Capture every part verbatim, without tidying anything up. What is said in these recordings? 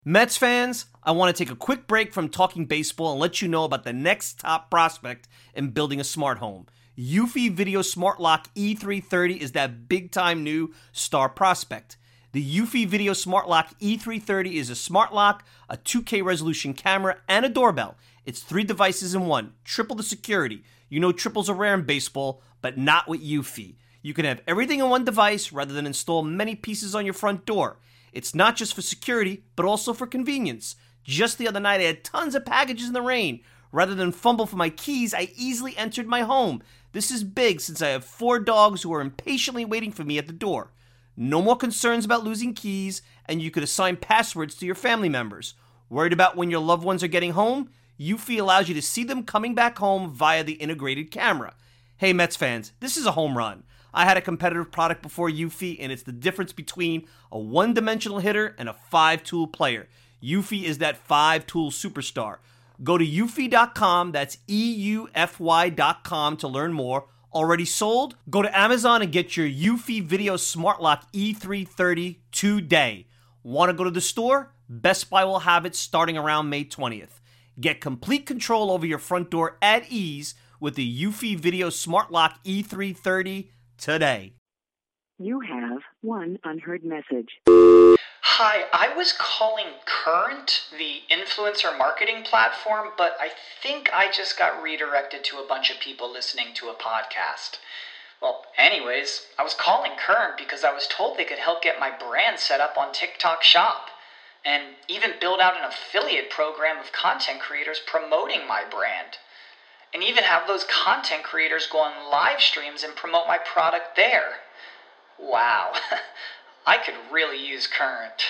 Mets fans, I want to take a quick break from talking baseball and let you know about the next top prospect in building a smart home. Eufy Video Smart Lock E three thirty is that big-time new star prospect. The Eufy Video Smart Lock E three thirty is a smart lock, a two K resolution camera, and a doorbell. It's three devices in one, triple the security. You know triples are rare in baseball, but not with Eufy. You can have everything in one device rather than install many pieces on your front door. It's not just for security, but also for convenience. Just the other night, I had tons of packages in the rain. Rather than fumble for my keys, I easily entered my home. This is big since I have four dogs who are impatiently waiting for me at the door. No more concerns about losing keys, and you could assign passwords to your family members. Worried about when your loved ones are getting home? Eufy allows you to see them coming back home via the integrated camera. Hey Mets fans, this is a home run. I had a competitive product before Eufy, and it's the difference between a one-dimensional hitter and a five-tool player. Eufy is that five-tool superstar. Go to eufy dot com, that's E U F Y dot com to learn more. Already sold? Go to Amazon and get your Eufy Video Smart Lock E three thirty today. Want to go to the store? Best Buy will have it starting around May twentieth. Get complete control over your front door at ease with the Eufy Video Smart Lock E three thirty today. You have one unheard message. Hi, I was calling Current, the influencer marketing platform, but I think I just got redirected to a bunch of people listening to a podcast. Well, anyways, I was calling Current because I was told they could help get my brand set up on TikTok Shop, and even build out an affiliate program of content creators promoting my brand. And even have those content creators go on live streams and promote my product there. Wow, I could really use Current.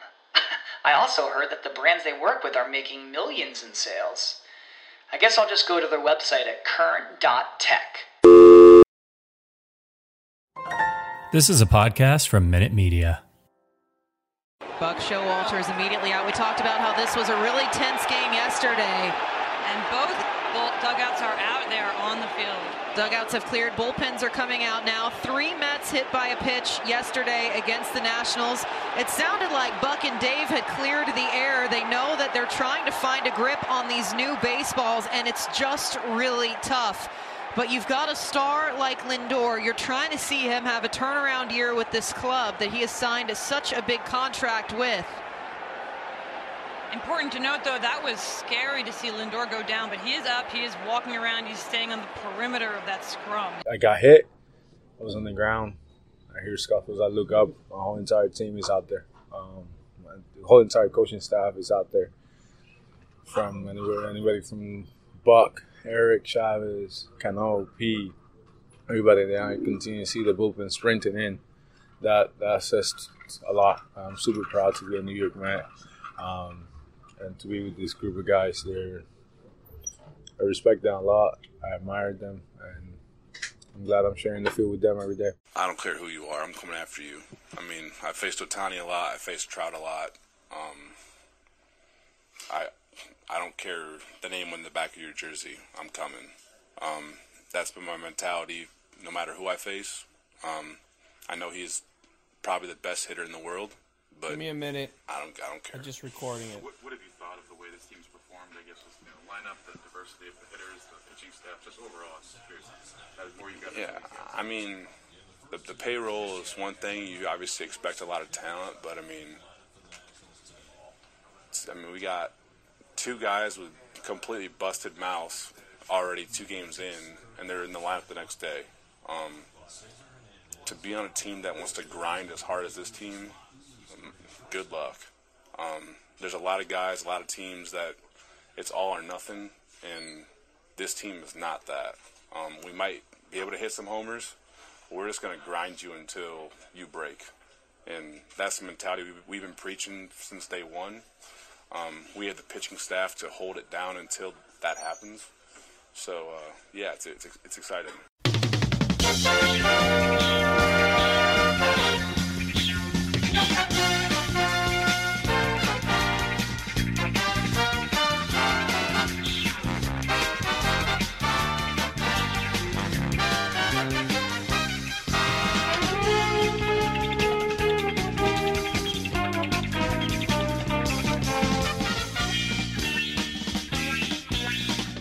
I also heard that the brands they work with are making millions in sales. I guess I'll just go to their website at current dot tech. This is a podcast from Minute Media. Buck Showalter is immediately out. We talked about how this was a really tense game yesterday. And both dugouts are out there on the field. Dugouts have cleared. Bullpens are coming out now. Three Mets hit by a pitch yesterday against the Nationals. It sounded like Buck and Dave had cleared the air. They know that they're trying to find a grip on these new baseballs, and it's just really tough. But you've got a star like Lindor. You're trying to see him have a turnaround year with this club that he has signed such a big contract with. Important to note, though, that was scary to see Lindor go down, but he is up, he is walking around, he's staying on the perimeter of that scrum. I got hit. I was on the ground. I hear scuffles. I look up. My whole entire team is out there. Um, the whole entire coaching staff is out there. From anywhere, anybody from Buck, Eric, Chavez, Cano, P, everybody there. I continue to see the bullpen sprinting in. That that says a lot. I'm super proud to be a New York Met. Um, and to be with this group of guys, they're, I respect them a lot. I admire them, and I'm glad I'm sharing the field with them every day. I don't care who you are. I'm coming after you. I mean, I faced Ohtani a lot. I faced Trout a lot. Um, I I don't care the name on the back of your jersey. I'm coming. Um, that's been my mentality no matter who I face. Um, I know he's probably the best hitter in the world. But give me a minute. I don't. I don't care. I'm just recording it. What, what have you thought of the way this team's performed? I guess just, you know, line up the diversity of the hitters, the pitching staff, just overall. I'm just curious. That is more you got. Yeah, I mean, the, the payroll is one thing. You obviously expect a lot of talent, but I mean, I mean, we got two guys with completely busted mouths already two games in, and they're in the lineup the next day. Um, to be on a team that wants to grind as hard as this team. Good luck. Um, there's a lot of guys, a lot of teams that it's all or nothing, and this team is not that. Um, we might be able to hit some homers, but we're just going to grind you until you break. And that's the mentality we've, we've been preaching since day one. Um, we have the pitching staff to hold it down until that happens. So, uh, yeah, it's, it's, it's exciting.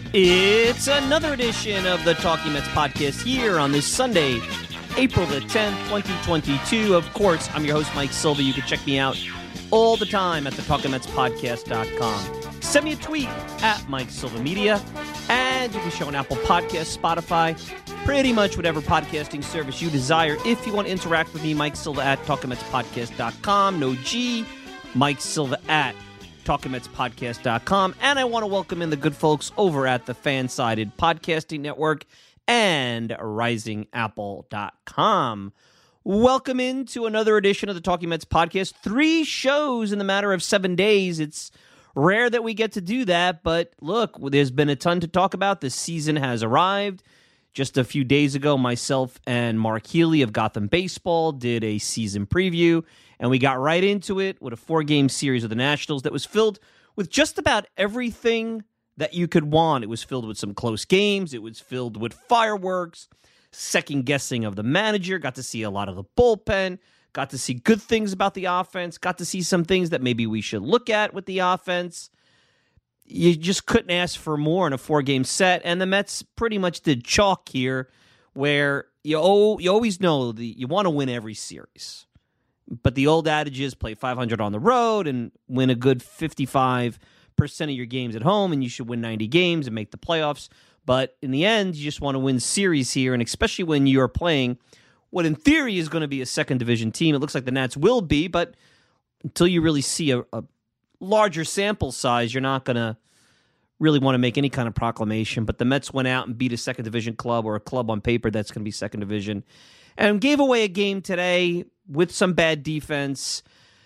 It's another edition of the Talking Mets podcast here on this Sunday, April the tenth, twenty twenty-two. Of course, I'm your host, Mike Silva. You can check me out all the time at the talking mets podcast dot com. Send me a tweet at Mike Silva Media, and you can show on Apple Podcasts, Spotify, pretty much whatever podcasting service you desire. If you want to interact with me, Mike Silva at talking mets podcast dot com. No G, Mike Silva at talking mets podcast dot com. And I want to welcome in the good folks over at the Fansided Podcasting Network and rising apple dot com. Welcome into another edition of the Talking Mets podcast. Three shows in the matter of seven days. It's rare that we get to do that, but look, there's been a ton to talk about. The season has arrived. Just a few days ago, myself and Mark Healy of Gotham Baseball did a season preview, and we got right into it with a four-game series of the Nationals that was filled with just about everything that you could want. It was filled with some close games. It was filled with fireworks, second-guessing of the manager, got to see a lot of the bullpen, got to see good things about the offense, got to see some things that maybe we should look at with the offense. You just couldn't ask for more in a four-game set, and the Mets pretty much did chalk here, where you oh, you always know the, you want to win every series. But the old adage is play five hundred on the road and win a good fifty-five percent of your games at home, and you should win ninety games and make the playoffs. But in the end, you just want to win series here, and especially when you're playing what in theory is going to be a second division team. It looks like the Nats will be, but until you really see a, a larger sample size, you're not going to really want to make any kind of proclamation. But the Mets went out and beat a second division club, or a club on paper that's going to be second division, and gave away a game today with some bad defense.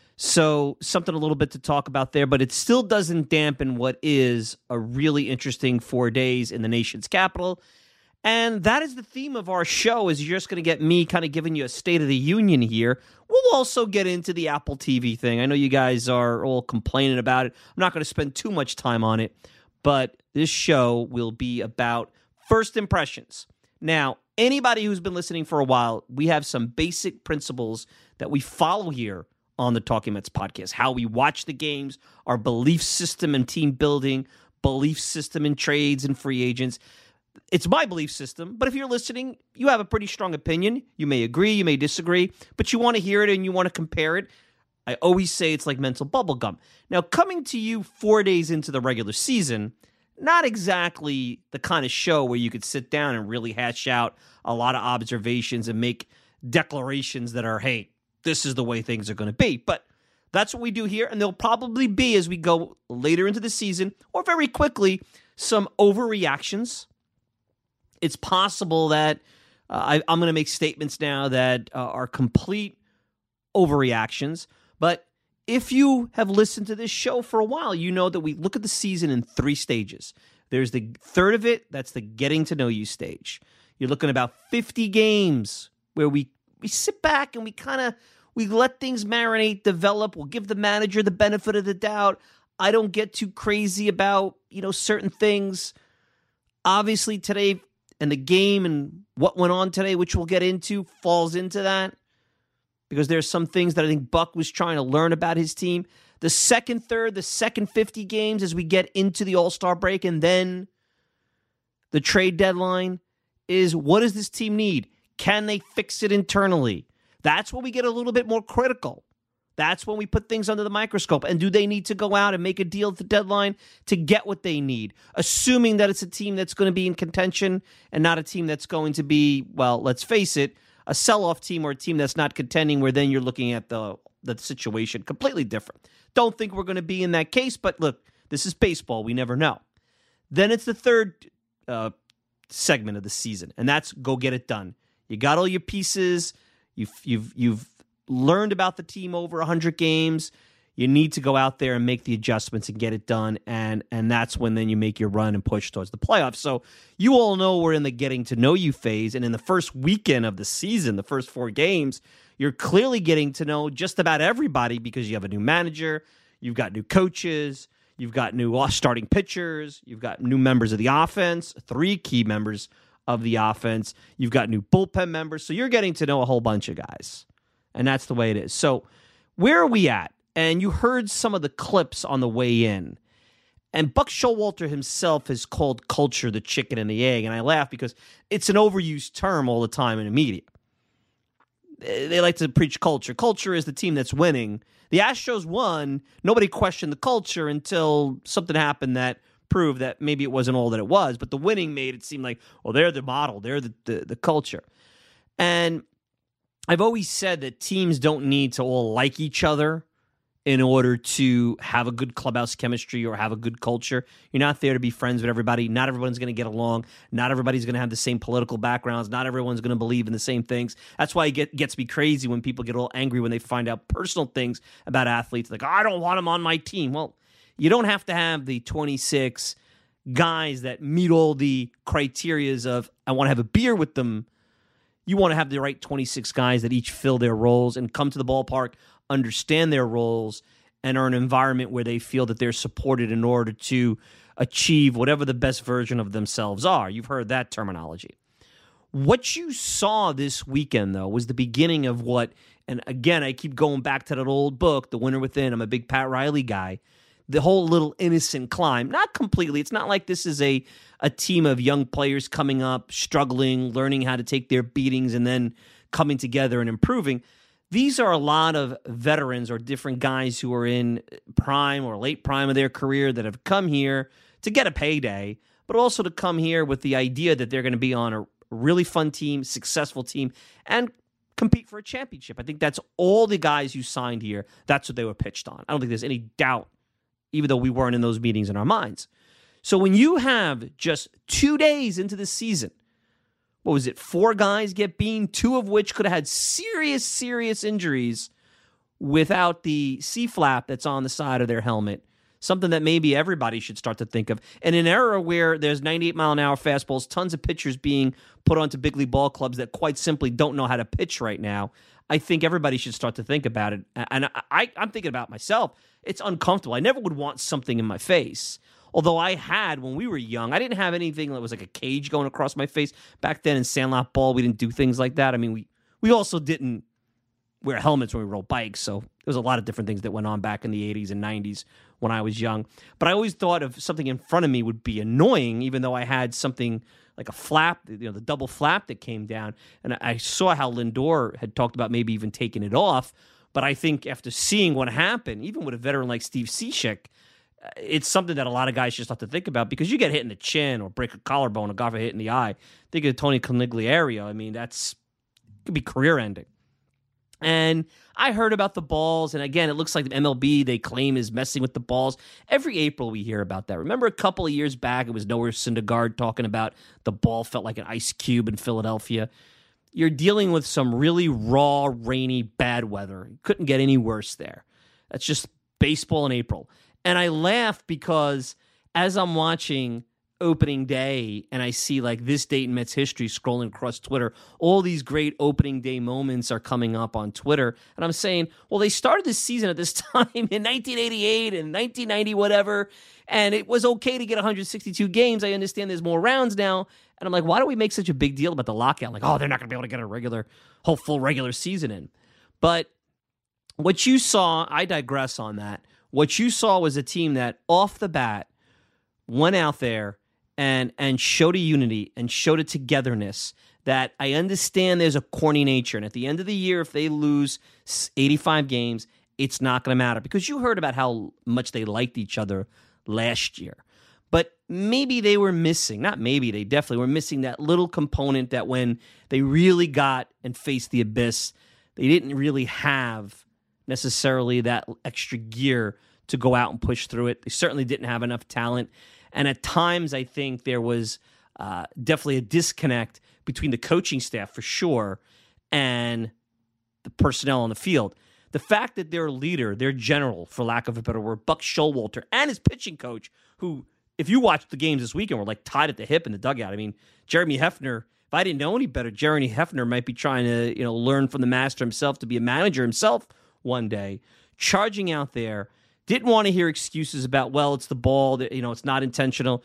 So something a little bit to talk about there, but it still doesn't dampen what is a really interesting four days in the nation's capital. And that is the theme of our show, is you're just going to get me kind of giving you a State of the Union here. We'll also get into the Apple T V thing. I know you guys are all complaining about it. I'm not going to spend too much time on it, but this show will be about first impressions. Now, anybody who's been listening for a while, we have some basic principles that we follow here on the Talking Mets podcast. How we watch the games, our belief system in team building, belief system in trades and free agents. It's my belief system, but if you're listening, you have a pretty strong opinion. You may agree, you may disagree, but you want to hear it and you want to compare it. I always say it's like mental bubblegum. Now, coming to you four days into the regular season, not exactly the kind of show where you could sit down and really hash out a lot of observations and make declarations that are, hey, this is the way things are going to be. But that's what we do here, and there'll probably be, as we go later into the season, or very quickly, some overreactions. It's possible that uh, I, I'm going to make statements now that uh, are complete overreactions. But if you have listened to this show for a while, you know that we look at the season in three stages. There's the third of it, that's the getting to know you stage. You're looking at about fifty games where we, we sit back and we kind of we let things marinate, develop. We'll give the manager the benefit of the doubt. I don't get too crazy about, you know, certain things. Obviously, today and the game and what went on today, which we'll get into, falls into that, because there's some things that I think Buck was trying to learn about his team. The second third, the second fifty games as we get into the All-Star break and then the trade deadline is, what does this team need? Can they fix it internally? That's when we get a little bit more critical. That's when we put things under the microscope. And do they need to go out and make a deal at the deadline to get what they need? Assuming that it's a team that's going to be in contention and not a team that's going to be, well, let's face it, a sell-off team or a team that's not contending, where then you're looking at the, the situation completely different. Don't think we're going to be in that case, but look, this is baseball. We never know. Then it's the third uh, segment of the season, and that's go get it done. You got all your pieces. You've, you've, you've learned about the team over one hundred games. You need to go out there and make the adjustments and get it done, and and that's when then you make your run and push towards the playoffs. So you all know we're in the getting to know you phase, and in the first weekend of the season, the first four games, you're clearly getting to know just about everybody, because you have a new manager, you've got new coaches, you've got new starting pitchers, you've got new members of the offense, three key members of the offense, you've got new bullpen members, so you're getting to know a whole bunch of guys, and that's the way it is. So where are we at? And you heard some of the clips on the way in. And Buck Showalter himself has called culture the chicken and the egg, and I laugh because it's an overused term all the time in the media. They like to preach culture. Culture is the team that's winning. The Astros won. Nobody questioned the culture until something happened that proved that maybe it wasn't all that it was, but the winning made it seem like, well, they're the model. They're the, the, the culture. And I've always said that teams don't need to all like each other in order to have a good clubhouse chemistry or have a good culture. You're not there to be friends with everybody. Not everyone's going to get along. Not everybody's going to have the same political backgrounds. Not everyone's going to believe in the same things. That's why it get, gets me crazy when people get all angry when they find out personal things about athletes. Like, I don't want them on my team. Well, you don't have to have the twenty-six guys that meet all the criterias of, I want to have a beer with them. You want to have the right twenty-six guys that each fill their roles and come to the ballpark, understand their roles, and are in an environment where they feel that they're supported in order to achieve whatever the best version of themselves are. You've heard that terminology. What you saw this weekend, though, was the beginning of what, and again, I keep going back to that old book, The Winner Within. I'm a big Pat Riley guy. The whole little innocent climb. Not completely. It's not like this is a, a team of young players coming up, struggling, learning how to take their beatings, and then coming together and improving. These are a lot of veterans or different guys who are in prime or late prime of their career that have come here to get a payday, but also to come here with the idea that they're going to be on a really fun team, successful team, and compete for a championship. I think that's all the guys who signed here. That's what they were pitched on. I don't think there's any doubt, even though we weren't in those meetings in our minds. So when you have just two days into the season, what was it, four guys get beamed, two of which could have had serious, serious injuries without the C-flap that's on the side of their helmet, something that maybe everybody should start to think of. In an era where there's ninety-eight mile an hour fastballs, tons of pitchers being put onto big league ball clubs that quite simply don't know how to pitch right now, I think everybody should start to think about it. And I, I, I'm thinking about myself. It's uncomfortable. I never would want something in my face. Although I had, when we were young, I didn't have anything that was like a cage going across my face. Back then in Sandlot Ball, we didn't do things like that. I mean, we, we also didn't wear helmets when we rode bikes, so there was a lot of different things that went on back in the eighties and nineties when I was young. But I always thought of something in front of me would be annoying, even though I had something like a flap, you know, the double flap that came down. And I saw how Lindor had talked about maybe even taking it off. But I think after seeing what happened, even with a veteran like Steve Cishek, it's something that a lot of guys just have to think about, because you get hit in the chin or break a collarbone or God forbid hit in the eye. Think of Tony Conigliere. I mean, that's it could be career ending. And I heard about the balls, and again, it looks like the M L B, they claim, is messing with the balls. Every April we hear about that. Remember a couple of years back, it was Noah Syndergaard talking about the ball felt like an ice cube in Philadelphia. You're dealing with some really raw, rainy, bad weather. You couldn't get any worse there. That's just baseball in April. And I laugh because as I'm watching opening day and I see like this date in Mets history scrolling across Twitter, all these great opening day moments are coming up on Twitter. And I'm saying, well, they started this season at this time in nineteen eighty-eight and nineteen ninety, whatever. And it was okay to get one hundred sixty-two games. I understand there's more rounds now. And I'm like, why do we make such a big deal about the lockout? Like, oh, they're not going to be able to get a regular, whole full regular season in. But what you saw, I digress on that. What you saw was a team that off the bat went out there and and showed a unity and showed a togetherness that I understand there's a corny nature. And at the end of the year, if they lose eighty-five games, it's not going to matter, because you heard about how much they liked each other last year. But maybe they were missing, not maybe, they definitely were missing that little component that when they really got and faced the abyss, they didn't really have necessarily that extra gear to go out and push through it. They certainly didn't have enough talent. And at times, I think there was uh, definitely a disconnect between the coaching staff, for sure, and the personnel on the field. The fact that their leader, their general, for lack of a better word, Buck Showalter, and his pitching coach, who, if you watched the games this weekend, were like tied at the hip in the dugout. I mean, Jeremy Hefner, if I didn't know any better, Jeremy Hefner might be trying to, you know, learn from the master himself to be a manager himself one day, charging out there. Didn't want to hear excuses about, well, it's the ball, that, you know, it's not intentional.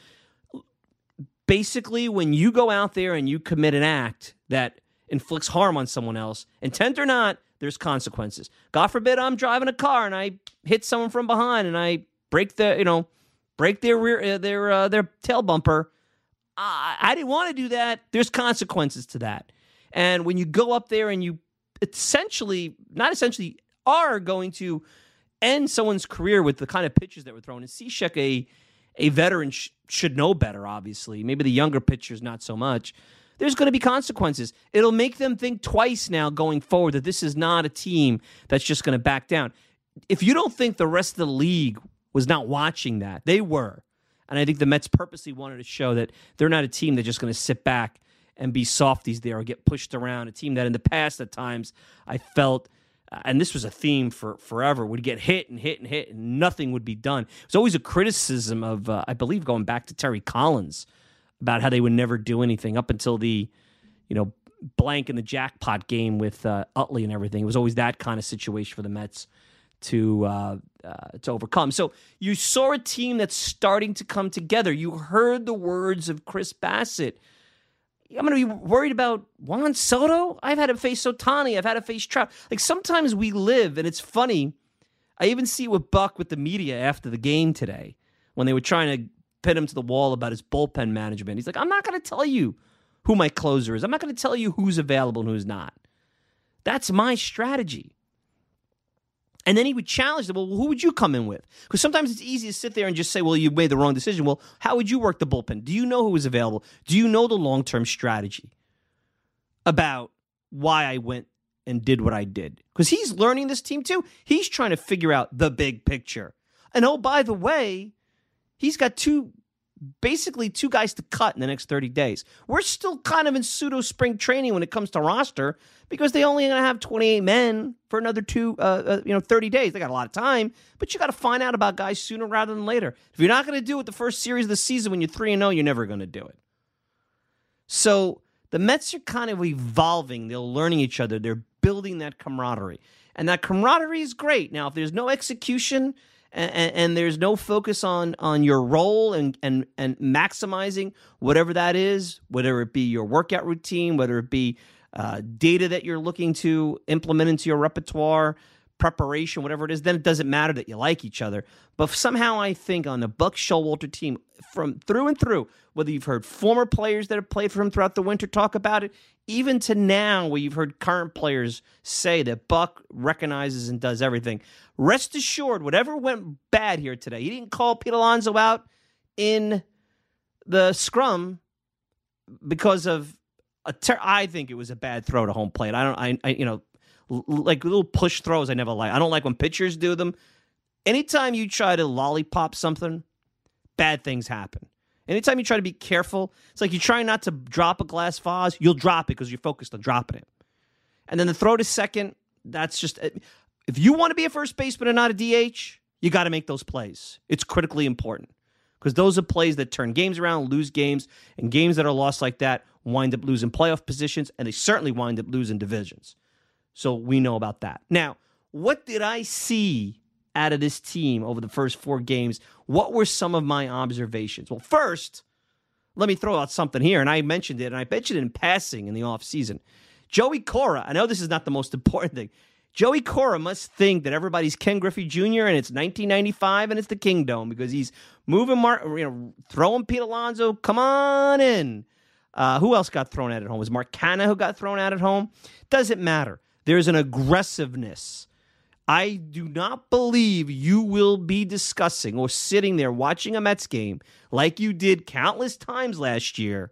Basically, when you go out there and you commit an act that inflicts harm on someone else, intent or not, there's consequences. God forbid I'm driving a car and I hit someone from behind and I break the, you know, break their rear, uh, their uh, their tail bumper. I, I didn't want to do that. There's consequences to that. And when you go up there and you essentially, not essentially, are going to end someone's career with the kind of pitches that were thrown. And Cishek, a a veteran, sh- should know better, obviously. Maybe the younger pitchers, not so much. There's going to be consequences. It'll make them think twice now going forward that this is not a team that's just going to back down. If you don't think the rest of the league was not watching that, they were. And I think the Mets purposely wanted to show that they're not a team that's just going to sit back and be softies there or get pushed around. A team that in the past at times I felt, uh, and this was a theme for forever, would get hit and hit and hit and nothing would be done. It was always a criticism of, uh, I believe, going back to Terry Collins, about how they would never do anything up until the, you know, blank in the jackpot game with uh, Utley and everything. It was always that kind of situation for the Mets to uh, uh, to overcome. So you saw a team that's starting to come together. You heard the words of Chris Bassett. I'm going to be worried about Juan Soto. I've had to face Ohtani. I've had to face Trout. Like, sometimes we live, and it's funny. I even see it with Buck with the media after the game today when they were trying to pin him to the wall about his bullpen management. He's like, I'm not going to tell you who my closer is. I'm not going to tell you who's available and who's not. That's my strategy. And then he would challenge them, well, who would you come in with? Because sometimes it's easy to sit there and just say, well, you made the wrong decision. Well, how would you work the bullpen? Do you know who is available? Do you know the long-term strategy about why I went and did what I did? Because he's learning this team too. He's trying to figure out the big picture. And oh, by the way, he's got two, basically two guys to cut in the next thirty days. We're still kind of in pseudo spring training when it comes to roster because they only going to have twenty-eight men for another two, uh, uh, you know, thirty days. They got a lot of time, but you got to find out about guys sooner rather than later. If you're not going to do it the first series of the season when you're three and oh, you're never going to do it. So the Mets are kind of evolving. They're learning each other. They're building that camaraderie. And that camaraderie is great. Now, if there's no execution and, and, and there's no focus on, on your role and, and, and maximizing whatever that is, whether it be your workout routine, whether it be uh, data that you're looking to implement into your repertoire, preparation, whatever it is, then it doesn't matter that you like each other. But somehow I think on the Buck Showalter team, from through and through, whether you've heard former players that have played for him throughout the winter talk about it, even to now where you've heard current players say that Buck recognizes and does everything, rest assured, whatever went bad here today, he didn't call Pete Alonso out in the scrum because of a ter- I think it was a bad throw to home plate. I don't, I, I you know, like little push throws I never like. I don't like when pitchers do them. Anytime you try to lollipop something, bad things happen. Anytime you try to be careful, it's like you try not to drop a glass vase, you'll drop it because you're focused on dropping it. And then the throw to second, that's just, if you want to be a first baseman and not a D H, you got to make those plays. It's critically important because those are plays that turn games around, lose games, and games that are lost like that wind up losing playoff positions, and they certainly wind up losing divisions. So we know about that. Now, what did I see out of this team over the first four games? What were some of my observations? Well, first, let me throw out something here, and I mentioned it, and I mentioned it in passing in the offseason. Joey Cora, I know this is not the most important thing. Joey Cora must think that everybody's Ken Griffey Junior and it's nineteen ninety-five and it's the Kingdome because he's moving, Mar- you know, throwing Pete Alonso. Come on in. Uh, who else got thrown out at home? Was Mark Canha who got thrown out at home? Doesn't matter. There's an aggressiveness. I do not believe you will be discussing or sitting there watching a Mets game like you did countless times last year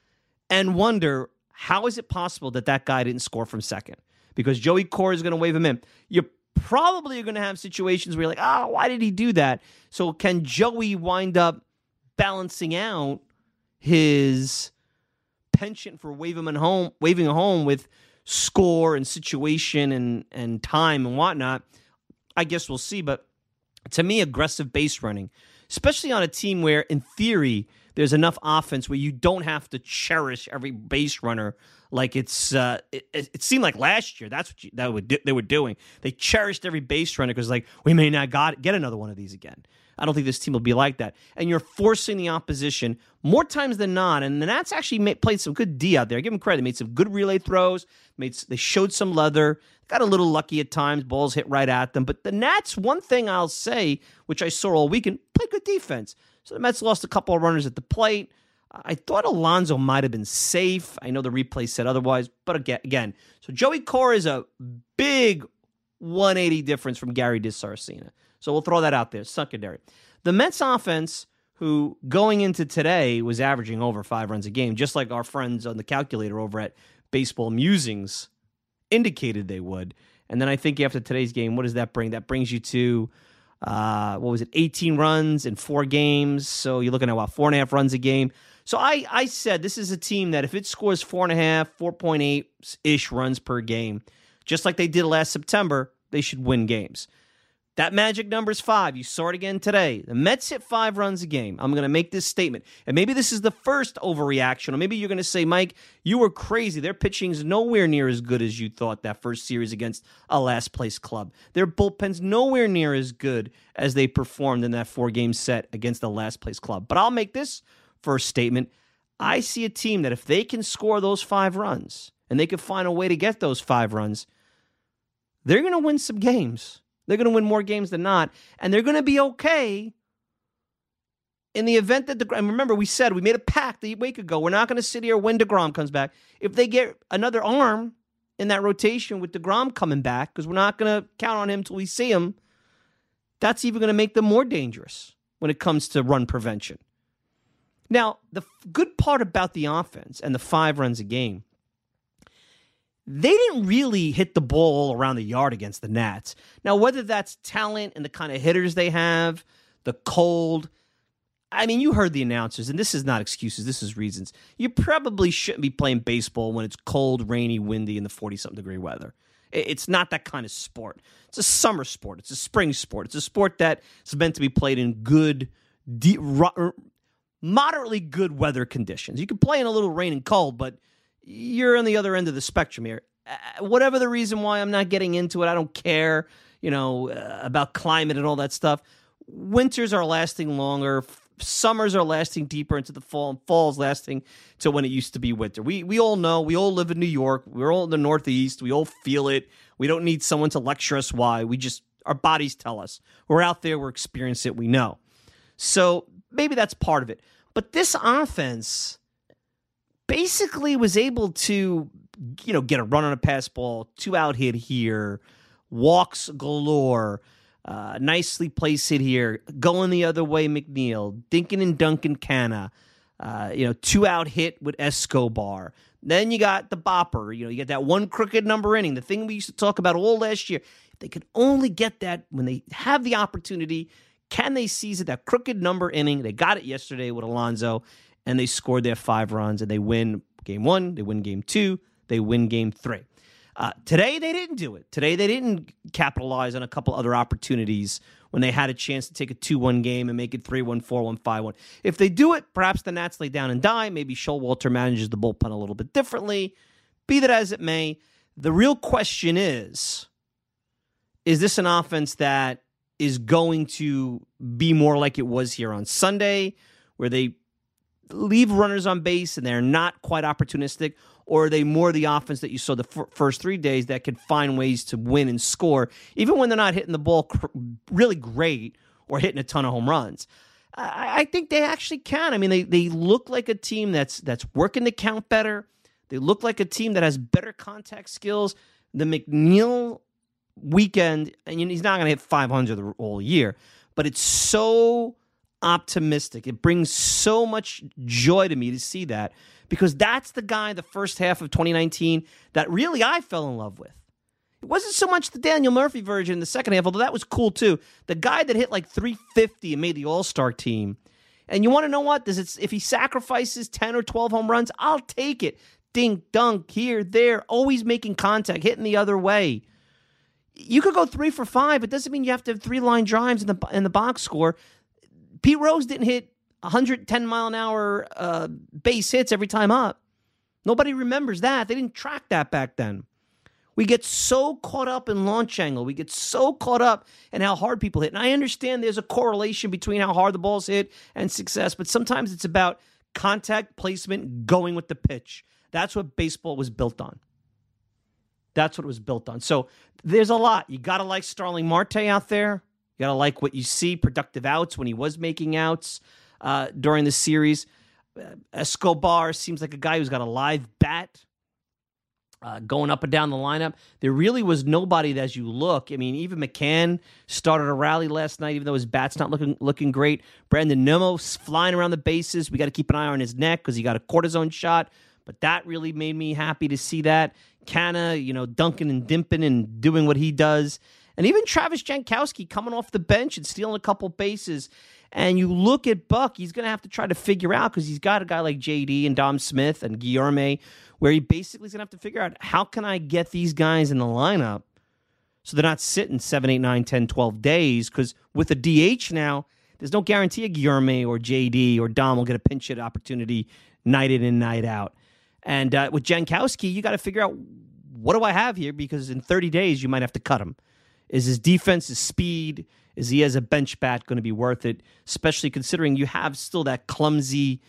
and wonder, how is it possible that that guy didn't score from second? Because Joey Cora is going to wave him in. You probably are going to have situations where you're like, oh, why did he do that? So can Joey wind up balancing out his penchant for waving him home, waving home with score and situation and, and time and whatnot? I guess we'll see. But to me, aggressive base running, especially on a team where, in theory, there's enough offense where you don't have to cherish every base runner like it's. Uh, it, it seemed like last year that's what you, that would they were doing. They cherished every base runner because like we may not got get another one of these again. I don't think this team will be like that. And you're forcing the opposition more times than not. And the Nats actually made, played some good D out there. Give them credit. They made some good relay throws. Made They showed some leather. Got a little lucky at times. Balls hit right at them. But the Nats, one thing I'll say, which I saw all weekend, played good defense. So the Mets lost a couple of runners at the plate. I thought Alonso might have been safe. I know the replay said otherwise. But again, so Joey Cora is a big one eighty difference from Gary DeSarcina. So we'll throw that out there. Secondary. The Mets offense, who going into today was averaging over five runs a game, just like our friends on the calculator over at Baseball Musings indicated they would. And then I think after today's game, what does that bring? That brings you to, uh, what was it, eighteen runs in four games. So you're looking at, what, four and a half runs a game. So I, I said this is a team that if it scores four and a half, four point eight-ish runs per game, just like they did last September, they should win games. That magic number is five. You saw it again today. The Mets hit five runs a game. I'm going to make this statement. And maybe this is the first overreaction. Or maybe you're going to say, Mike, you were crazy. Their pitching's nowhere near as good as you thought that first series against a last-place club. Their bullpen's nowhere near as good as they performed in that four-game set against the last-place club. But I'll make this first statement. I see a team that if they can score those five runs, and they can find a way to get those five runs, they're going to win some games. They're going to win more games than not, and they're going to be okay in the event that the. And remember, we said we made a pact a week ago. We're not going to sit here when DeGrom comes back. If they get another arm in that rotation with DeGrom coming back, because we're not going to count on him till we see him, that's even going to make them more dangerous when it comes to run prevention. Now, the good part about the offense and the five runs a game, they didn't really hit the ball all around the yard against the Nats. Now, whether that's talent and the kind of hitters they have, the cold, I mean, you heard the announcers, and this is not excuses, this is reasons. You probably shouldn't be playing baseball when it's cold, rainy, windy, in the forty-something degree weather. It's not that kind of sport. It's a summer sport. It's a spring sport. It's a sport that is meant to be played in good, deep, moderately good weather conditions. You can play in a little rain and cold, but you're on the other end of the spectrum here. Uh, whatever the reason why, I'm not getting into it. I don't care, you know, uh, about climate and all that stuff. Winters are lasting longer. Summers are lasting deeper into the fall, and fall's lasting to when it used to be winter. We we all know. We all live in New York. We're all in the Northeast. We all feel it. We don't need someone to lecture us why. We just, our bodies tell us. We're out there. We're experiencing it. We know. So maybe that's part of it. But this offense basically was able to, you know, get a run on a pass ball, two out hit here, walks galore, uh, nicely placed hit here, going the other way, McNeil, Dinkin and Duncan Canna, uh, you know, two out hit with Escobar. Then you got the bopper, you know, you get that one crooked number inning, the thing we used to talk about all last year. If they could only get that when they have the opportunity, can they seize it, that crooked number inning? They got it yesterday with Alonso, and they scored their five runs, and they win game one, they win game two, they win game three. Uh, today, they didn't do it. Today, they didn't capitalize on a couple other opportunities when they had a chance to take a two one game and make it three one, four one, five one. If they do it, perhaps the Nats lay down and die. Maybe Showalter manages the bullpen a little bit differently. Be that as it may, the real question is, is this an offense that is going to be more like it was here on Sunday, where they leave runners on base and they're not quite opportunistic, or are they more the offense that you saw the f- first three days that could find ways to win and score, even when they're not hitting the ball cr- really great or hitting a ton of home runs? I, I think they actually can. I mean, they they look like a team that's that's working the count better. They look like a team that has better contact skills. The McNeil weekend, and he's not going to hit five hundred all year, but it's so optimistic. It brings so much joy to me to see that, because that's the guy the first half of twenty nineteen that really I fell in love with. It wasn't so much the Daniel Murphy version in the second half, although that was cool too. The guy that hit like three fifty and made the All-Star team. And you want to know what? Does it, if he sacrifices ten or twelve home runs, I'll take it. Dink, dunk, here, there, always making contact, hitting the other way. You could go three for five. It doesn't mean you have to have three line drives in the in the box score. Pete Rose didn't hit one hundred ten mile an hour uh, base hits every time up. Nobody remembers that. They didn't track that back then. We get so caught up in launch angle. We get so caught up in how hard people hit. And I understand there's a correlation between how hard the ball's hit and success, but sometimes it's about contact, placement, going with the pitch. That's what baseball was built on. That's what it was built on. So there's a lot. You got to like Starling Marte out there. You got to like what you see, productive outs when he was making outs uh, during the series. Uh, Escobar seems like a guy who's got a live bat. Uh, going up and down the lineup, there really was nobody that as you look. I mean, even McCann started a rally last night, even though his bat's not looking looking great. Brandon Nimmo's flying around the bases. We got to keep an eye on his neck because he got a cortisone shot, but that really made me happy to see that. Canna, you know, dunking and dimping and doing what he does. And even Travis Jankowski coming off the bench and stealing a couple bases. And you look at Buck, he's going to have to try to figure out, because he's got a guy like J D and Dom Smith and Guillorme, where he basically is going to have to figure out, how can I get these guys in the lineup so they're not sitting seven, eight, nine, ten, twelve days? Because with a D H now, there's no guarantee a Guillorme or J D or Dom will get a pinch hit opportunity night in and night out. And uh, with Jankowski, you got to figure out, what do I have here? Because in thirty days, you might have to cut him. Is his defense, his speed, is he as a bench bat going to be worth it? Especially considering you have still that clumsy,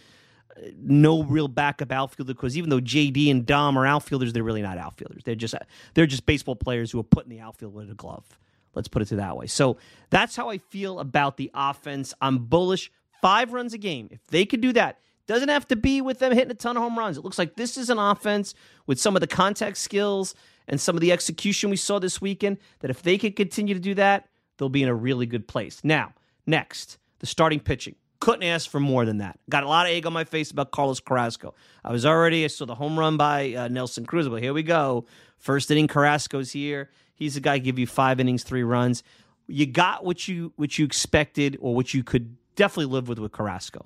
no real backup outfielder. Because even though J D and Dom are outfielders, they're really not outfielders. They're just they're just baseball players who are put in the outfield with a glove. Let's put it that way. So that's how I feel about the offense. I'm bullish. Five runs a game. If they could do that, doesn't have to be with them hitting a ton of home runs. It looks like this is an offense with some of the contact skills and some of the execution we saw this weekend, that if they could continue to do that, they'll be in a really good place. Now, next, the starting pitching. Couldn't ask for more than that. Got a lot of egg on my face about Carlos Carrasco. I was already, I saw the home run by uh, Nelson Cruz, but here we go. First inning, Carrasco's here. He's a guy who give you five innings, three runs. You got what you what you expected, or what you could definitely live with with Carrasco.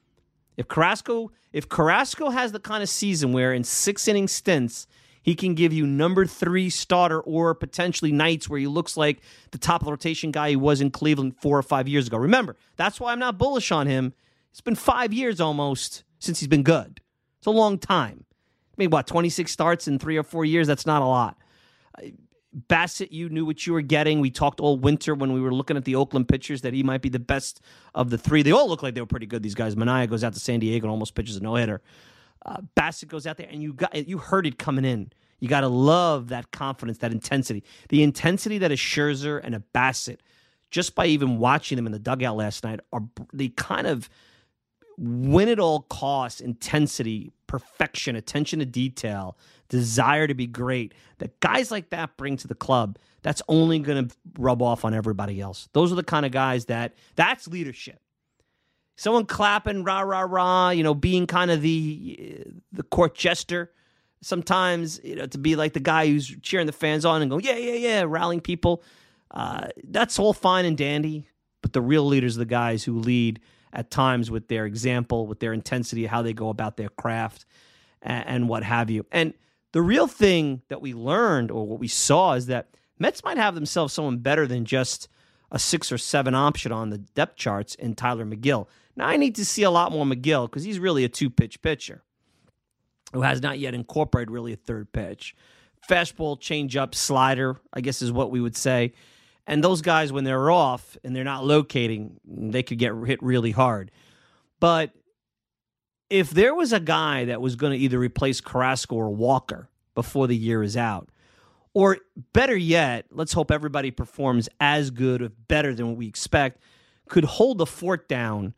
If Carrasco, if Carrasco has the kind of season where in six inning stints, he can give you number three starter, or potentially nights where he looks like the top of the rotation guy he was in Cleveland four or five years ago. Remember, that's why I'm not bullish on him. It's been five years almost since he's been good. It's a long time. I mean, what, twenty-six starts in three or four years? That's not a lot. Bassett, you knew what you were getting. We talked all winter when we were looking at the Oakland pitchers that he might be the best of the three. They all look like they were pretty good, these guys. Manaea goes out to San Diego and almost pitches a no-hitter. Uh, Bassett goes out there, and you got you heard it coming in. You got to love that confidence, that intensity. The intensity that a Scherzer and a Bassett, just by even watching them in the dugout last night, are the kind of win at all costs, intensity, perfection, attention to detail, desire to be great, that guys like that bring to the club. That's only going to rub off on everybody else. Those are the kind of guys that, that's leadership. Someone clapping, rah, rah, rah, you know, being kind of the the court jester. Sometimes, you know, to be like the guy who's cheering the fans on and going, yeah, yeah, yeah, rallying people. Uh, that's all fine and dandy. But the real leaders are the guys who lead at times with their example, with their intensity, how they go about their craft, and, and what have you. And the real thing that we learned, or what we saw, is that Mets might have themselves someone better than just a six or seven option on the depth charts in Tyler McGill. Now, I need to see a lot more McGill because he's really a two-pitch pitcher who has not yet incorporated really a third pitch. Fastball, changeup, slider, I guess is what we would say. And those guys, when they're off and they're not locating, they could get hit really hard. But if there was a guy that was going to either replace Carrasco or Walker before the year is out, or better yet, let's hope everybody performs as good or better than what we expect, could hold the fort down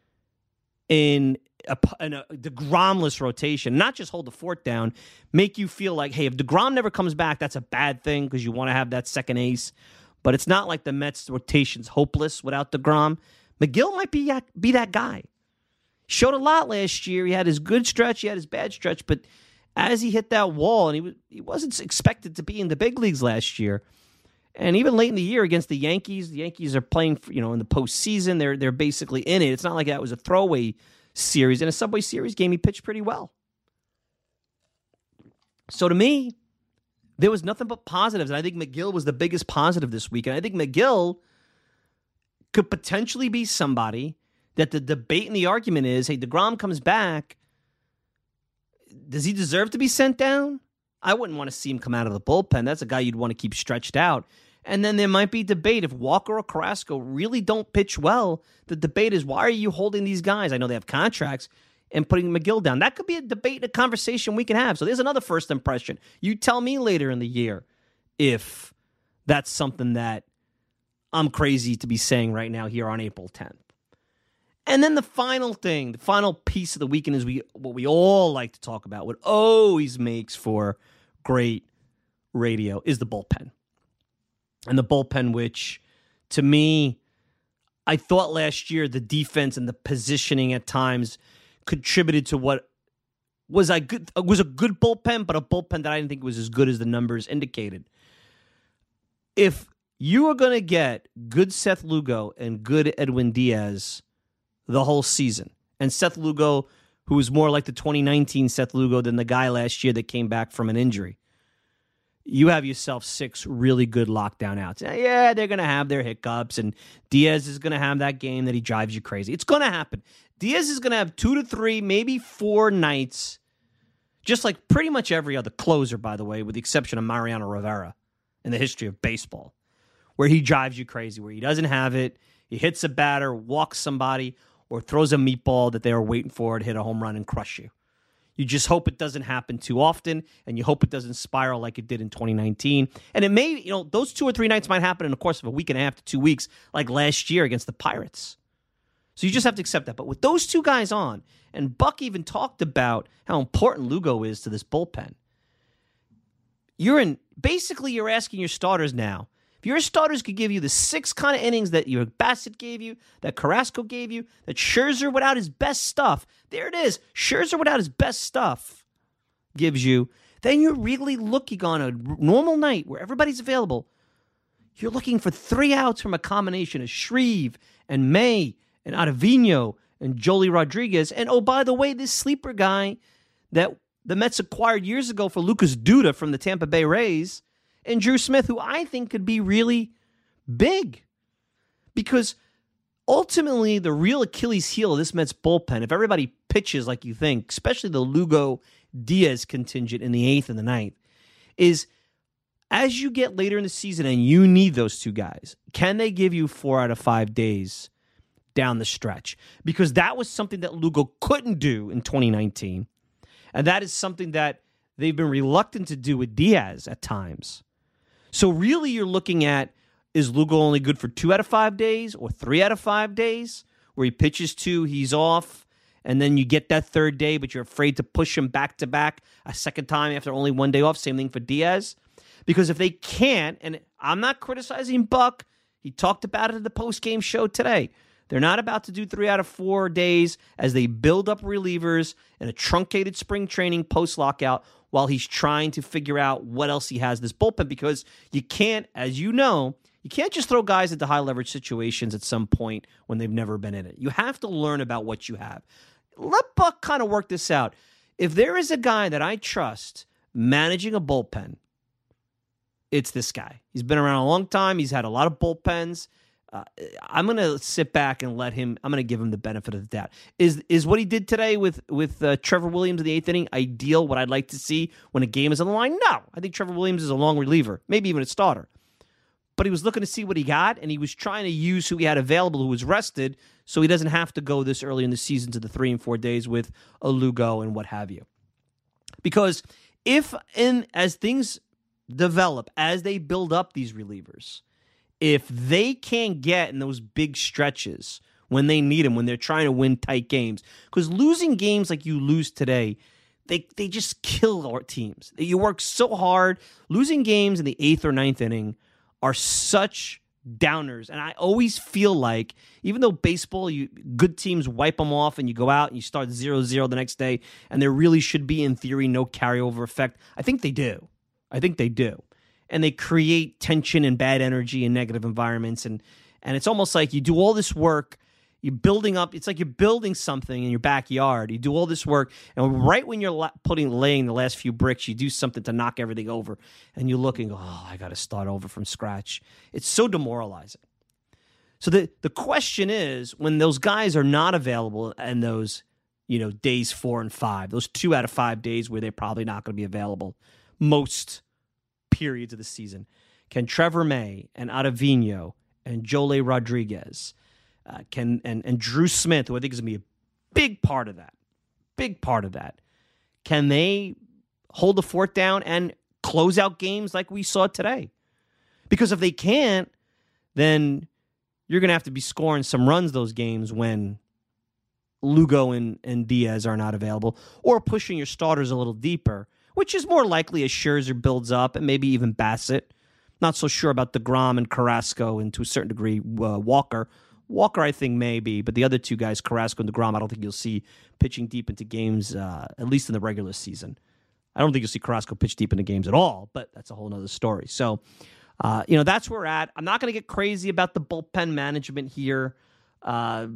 in a, in a DeGrom-less rotation, not just hold the fort down, make you feel like, hey, if DeGrom never comes back, that's a bad thing because you want to have that second ace. But it's not like the Mets' rotation's hopeless without DeGrom. McGill might be, be that guy. Showed a lot last year. He had his good stretch, he had his bad stretch, but as he hit that wall, and he was, he wasn't expected to be in the big leagues last year. And even late in the year against the Yankees, the Yankees are playing, for, you know, in the postseason. They're they're basically in it. It's not like that was a throwaway series. In a Subway Series game, he pitched pretty well. So to me, there was nothing but positives, and I think McGill was the biggest positive this week. And I think McGill could potentially be somebody that the debate and the argument is, hey, DeGrom comes back, does he deserve to be sent down? I wouldn't want to see him come out of the bullpen. That's a guy you'd want to keep stretched out. And then there might be debate if Walker or Carrasco really don't pitch well. The debate is, why are you holding these guys? I know they have contracts, and putting McGill down. That could be a debate, a conversation we can have. So there's another first impression. You tell me later in the year if that's something that I'm crazy to be saying right now here on April tenth. And then the final thing, the final piece of the weekend is we what we all like to talk about, what always makes for great radio, is the bullpen. And the bullpen, which, to me, I thought last year the defense and the positioning at times contributed to what was a good was a good bullpen, but a bullpen that I didn't think was as good as the numbers indicated. If you are going to get good Seth Lugo and good Edwin Diaz the whole season, and Seth Lugo, who was more like the twenty nineteen Seth Lugo than the guy last year that came back from an injury, you have yourself six really good lockdown outs. Yeah, they're going to have their hiccups, and Diaz is going to have that game that he drives you crazy. It's going to happen. Diaz is going to have two to three, maybe four nights, just like pretty much every other closer, by the way, with the exception of Mariano Rivera in the history of baseball, where he drives you crazy, where he doesn't have it, he hits a batter, walks somebody, or throws a meatball that they were waiting for to hit a home run and crush you. You just hope it doesn't happen too often, and you hope it doesn't spiral like it did in twenty nineteen. And it may, you know, those two or three nights might happen in the course of a week and a half to two weeks, like last year against the Pirates. So you just have to accept that. But with those two guys on, and Buck even talked about how important Lugo is to this bullpen, you're in, basically you're asking your starters now, if your starters could give you the six kind of innings that your Bassett gave you, that Carrasco gave you, that Scherzer without his best stuff, there it is, Scherzer without his best stuff gives you, then you're really looking on a normal night where everybody's available. You're looking for three outs from a combination of Shreve and May and Ottavino and Joely Rodriguez. And oh, by the way, this sleeper guy that the Mets acquired years ago for Lucas Duda from the Tampa Bay Rays, and Drew Smith, who I think could be really big. Because ultimately, the real Achilles heel of this Mets bullpen, if everybody pitches like you think, especially the Lugo-Diaz contingent in the eighth and the ninth, is as you get later in the season and you need those two guys, can they give you four out of five days down the stretch? Because that was something that Lugo couldn't do in twenty nineteen. And that is something that they've been reluctant to do with Diaz at times. So really you're looking at, is Lugo only good for two out of five days or three out of five days where he pitches two, he's off, and then you get that third day, but you're afraid to push him back to back a second time after only one day off? Same thing for Diaz. Because if they can't, and I'm not criticizing Buck, he talked about it in the post-game show today. They're not about to do three out of four days as they build up relievers in a truncated spring training post-lockout while he's trying to figure out what else he has in this bullpen, because you can't, as you know, you can't just throw guys into high-leverage situations at some point when they've never been in it. You have to learn about what you have. Let Buck kind of work this out. If there is a guy that I trust managing a bullpen, it's this guy. He's been around a long time. He's had a lot of bullpens. Uh, I'm going to sit back and let him, I'm going to give him the benefit of the doubt. Is is what he did today with, with uh, Trevor Williams in the eighth inning ideal, what I'd like to see when a game is on the line? No. I think Trevor Williams is a long reliever, maybe even a starter. But he was looking to see what he got, and he was trying to use who he had available who was rested so he doesn't have to go this early in the season to the three and four days with a Lugo and what have you. Because if, in as things develop, as they build up these relievers, if they can't get in those big stretches when they need them, when they're trying to win tight games, because losing games like you lose today, they they just kill our teams. You work so hard. Losing games in the eighth or ninth inning are such downers. And I always feel like, even though baseball, you good teams wipe them off and you go out and you start zero zero the next day, and there really should be, in theory, no carryover effect. I think they do. I think they do. And they create tension and bad energy in negative environments. And, and it's almost like you do all this work, you're building up, it's like you're building something in your backyard. You do all this work, and right when you're putting, laying the last few bricks, you do something to knock everything over. And you're looking, oh, I got to start over from scratch. It's so demoralizing. So the, the question is, when those guys are not available and those, you know, days four and five, those two out of five days where they're probably not going to be available, most periods of the seaon. Can Trevor May and Ottavino and Joely Rodriguez uh, can and, and Drew Smith, who I think is going to be a big part of that, big part of that, can they hold the fort down and close out games like we saw today? Because if they can't, then you're going to have to be scoring some runs those games when Lugo and, and Diaz are not available, or pushing your starters a little deeper, which is more likely as Scherzer builds up, and maybe even Bassett. Not so sure about DeGrom and Carrasco, and to a certain degree, uh, Walker. Walker, I think, maybe, but the other two guys, Carrasco and DeGrom, I don't think you'll see pitching deep into games, uh, at least in the regular season. I don't think you'll see Carrasco pitch deep into games at all, but that's a whole other story. So, uh, you know, that's where we're at. I'm not going to get crazy about the bullpen management here. Uh,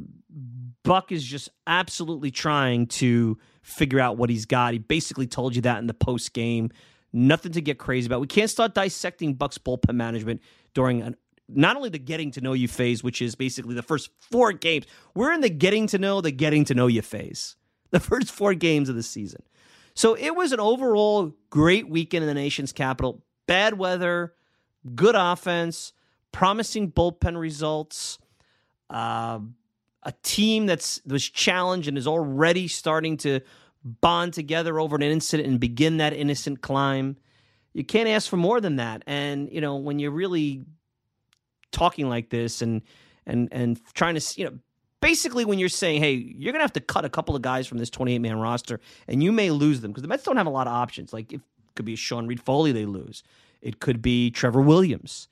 Buck is just absolutely trying to figure out what he's got. He basically told you that in the post game. Nothing to get crazy about. We can't start dissecting Buck's bullpen management during an, not only the getting to know you phase, which is basically the first four games. We're in the getting to know, the getting to know you phase. The first four games of the season. So it was an overall great weekend in the nation's capital. Bad weather, good offense, promising bullpen results. Uh, a team that's was challenged and is already starting to bond together over an incident and begin that innocent climb. You can't ask for more than that. And, you know, when you're really talking like this and and and trying to, you know, basically when you're saying, hey, you're going to have to cut a couple of guys from this twenty-eight man roster and you may lose them because the Mets don't have a lot of options. Like it could be Sean Reed-Foley they lose. It could be Trevor Williams.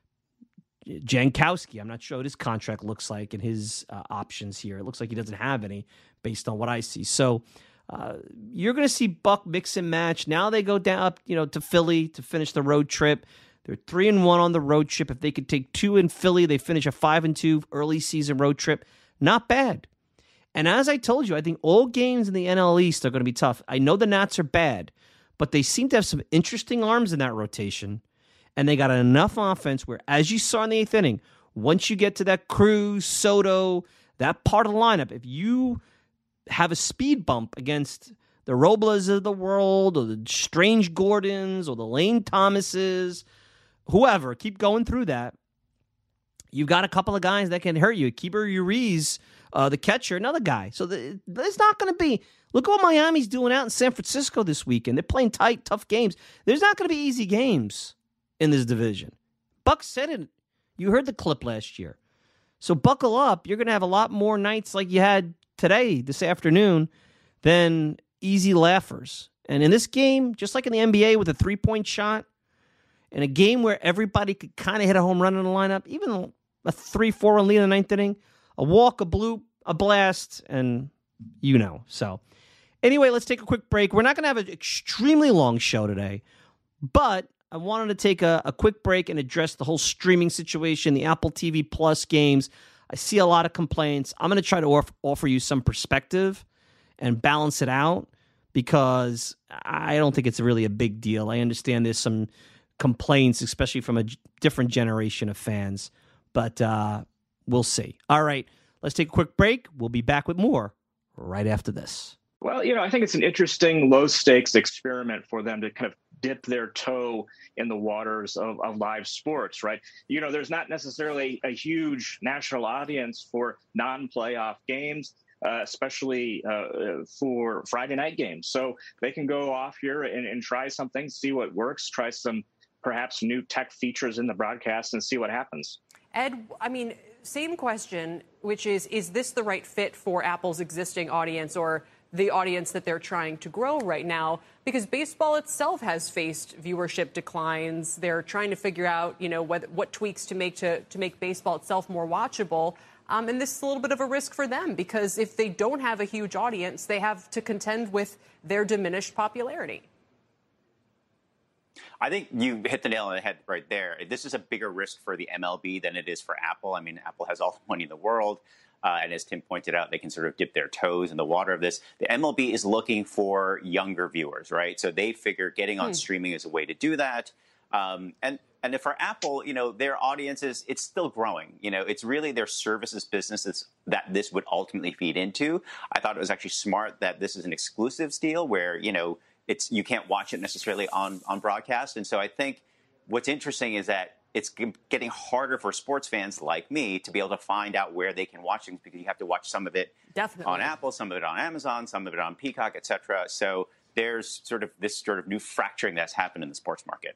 Jankowski, I'm not sure what his contract looks like and his uh, options here. It looks like he doesn't have any based on what I see. So uh, you're going to see Buck mix and match. Now they go down up, you know, to Philly to finish the road trip. They're three and one on the road trip. If they could take two in Philly, they finish a five and two early season road trip. Not bad. And as I told you, I think all games in the N L East are going to be tough. I know the Nats are bad, but they seem to have some interesting arms in that rotation. And they got enough offense where, as you saw in the eighth inning, once you get to that Cruz, Soto, that part of the lineup, if you have a speed bump against the Robles of the world or the Strange Gordons or the Lane Thomases, whoever, keep going through that. You've got a couple of guys that can hurt you. Keeper Uriz, uh, the catcher, another guy. So the, there's not going to be – look at what Miami's doing out in San Francisco this weekend. They're playing tight, tough games. There's not going to be easy games in this division. Buck said it. You heard the clip last year. So buckle up. You're going to have a lot more nights like you had today, this afternoon, than easy laughers. And in this game, just like in the N B A with a three-point shot, in a game where everybody could kind of hit a home run in the lineup, even a three four run lead in the ninth inning, a walk, a bloop, a blast, and you know. So anyway, let's take a quick break. We're not going to have an extremely long show today, but I wanted to take a, a quick break and address the whole streaming situation, the Apple T V Plus games. I see a lot of complaints. I'm going to try to offer, offer you some perspective and balance it out because I don't think it's really a big deal. I understand there's some complaints, especially from a g- different generation of fans, but uh, we'll see. All right, let's take a quick break. We'll be back with more right after this. Well, you know, I think it's an interesting low-stakes experiment for them to kind of dip their toe in the waters of, of live sports, right? You know, there's not necessarily a huge national audience for non-playoff games, uh, especially uh, for Friday night games. So they can go off here and, and try something, see what works, try some perhaps new tech features in the broadcast and see what happens. Ed, I mean, same question, which is, is this the right fit for Apple's existing audience or the audience that they're trying to grow right now? Because baseball itself has faced viewership declines. They're trying to figure out, you know, what, what tweaks to make to, to make baseball itself more watchable. Um, and this is a little bit of a risk for them because if they don't have a huge audience, they have to contend with their diminished popularity. I think you hit the nail on the head right there. This is a bigger risk for the M L B than it is for Apple. I mean, Apple has all the money in the world. Uh, and as Tim pointed out, they can sort of dip their toes in the water of this. The M L B is looking for younger viewers, right? So they figure getting on hmm. streaming is a way to do that. Um, and and if for Apple, you know, their audience is, it's still growing. You know, it's really their services businesses that this would ultimately feed into. I thought it was actually smart that this is an exclusives deal where, you know, it's you can't watch it necessarily on, on broadcast. And so I think what's interesting is that it's getting harder for sports fans like me to be able to find out where they can watch things, because you have to watch some of it Definitely. on Apple, some of it on Amazon, some of it on Peacock, et cetera. So there's sort of this sort of new fracturing that's happened in the sports market.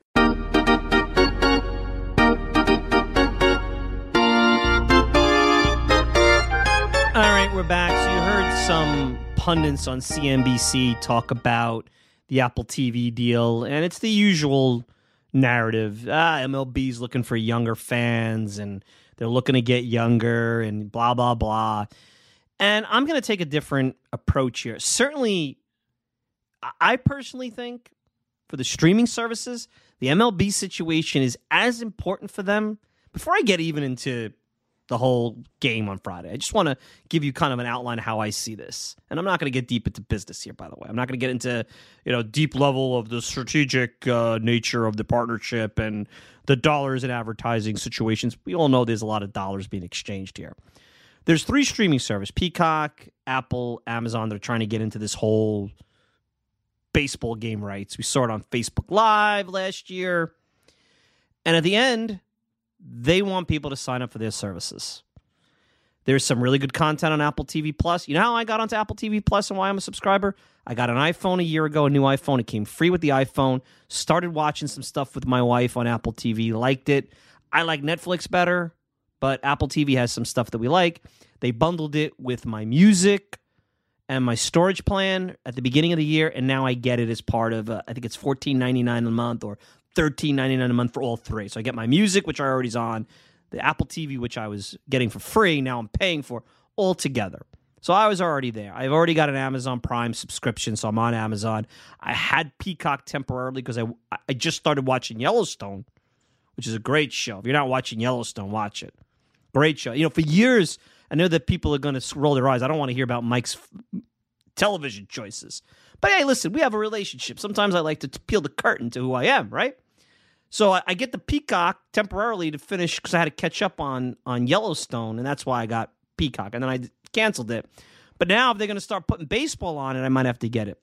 All right, we're back. So you heard some pundits on C N B C talk about the Apple T V deal, and it's the usual narrative. Ah, M L B's looking for younger fans, and they're looking to get younger, and blah, blah, blah. And I'm going to take a different approach here. Certainly, I personally think for the streaming services, the M L B situation is as important for them. Before I get even into the whole game on Friday, I just want to give you kind of an outline of how I see this. And I'm not going to get deep into business here, by the way. I'm not going to get into, you know, deep level of the strategic uh, nature of the partnership and the dollars and advertising situations. We all know there's a lot of dollars being exchanged here. There's three streaming services, Peacock, Apple, Amazon. They're trying to get into this whole baseball game rights. We saw it on Facebook Live last year. And at the end, they want people to sign up for their services. There's some really good content on Apple T V Plus. You know how I got onto Apple T V Plus and why I'm a subscriber? I got an iPhone a year ago, a new iPhone. It came free with the iPhone. Started watching some stuff with my wife on Apple T V. Liked it. I like Netflix better, but Apple T V has some stuff that we like. They bundled it with my music and my storage plan at the beginning of the year, and now I get it as part of, uh, I think it's fourteen ninety-nine a month or thirteen ninety-nine a month for all three. So I get my music, which I already's on, the Apple T V, which I was getting for free, now I'm paying for, all together. So I was already there. I've already got an Amazon Prime subscription, so I'm on Amazon. I had Peacock temporarily because I, I just started watching Yellowstone, which is a great show. If you're not watching Yellowstone, watch it. Great show. You know, for years, I know that people are going to roll their eyes. I don't want to hear about Mike's television choices. But hey, listen, we have a relationship. Sometimes I like to peel the curtain to who I am, right? So I, I get the Peacock temporarily to finish because I had to catch up on, on Yellowstone, and that's why I got Peacock. And then I canceled it. But now if they're going to start putting baseball on it, I might have to get it.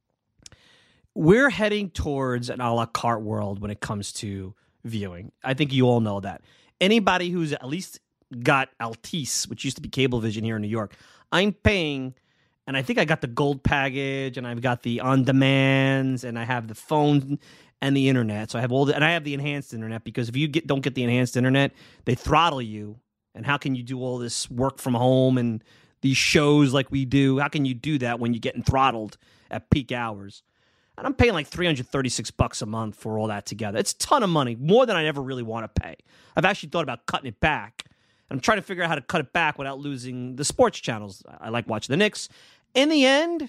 We're heading towards an a la carte world when it comes to viewing. I think you all know that. Anybody who's at least got Altice, which used to be Cablevision here in New York, I'm paying, and I think I got the gold package, and I've got the on-demands, and I have the phone and the internet. So I have all the, and I have the enhanced internet, because if you get don't get the enhanced internet, they throttle you. And how can you do all this work from home and these shows like we do? How can you do that when you're getting throttled at peak hours? And I'm paying like three hundred thirty-six bucks a month for all that together. It's a ton of money, more than I ever really want to pay. I've actually thought about cutting it back. I'm trying to figure out how to cut it back without losing the sports channels. I like watching the Knicks. In the end,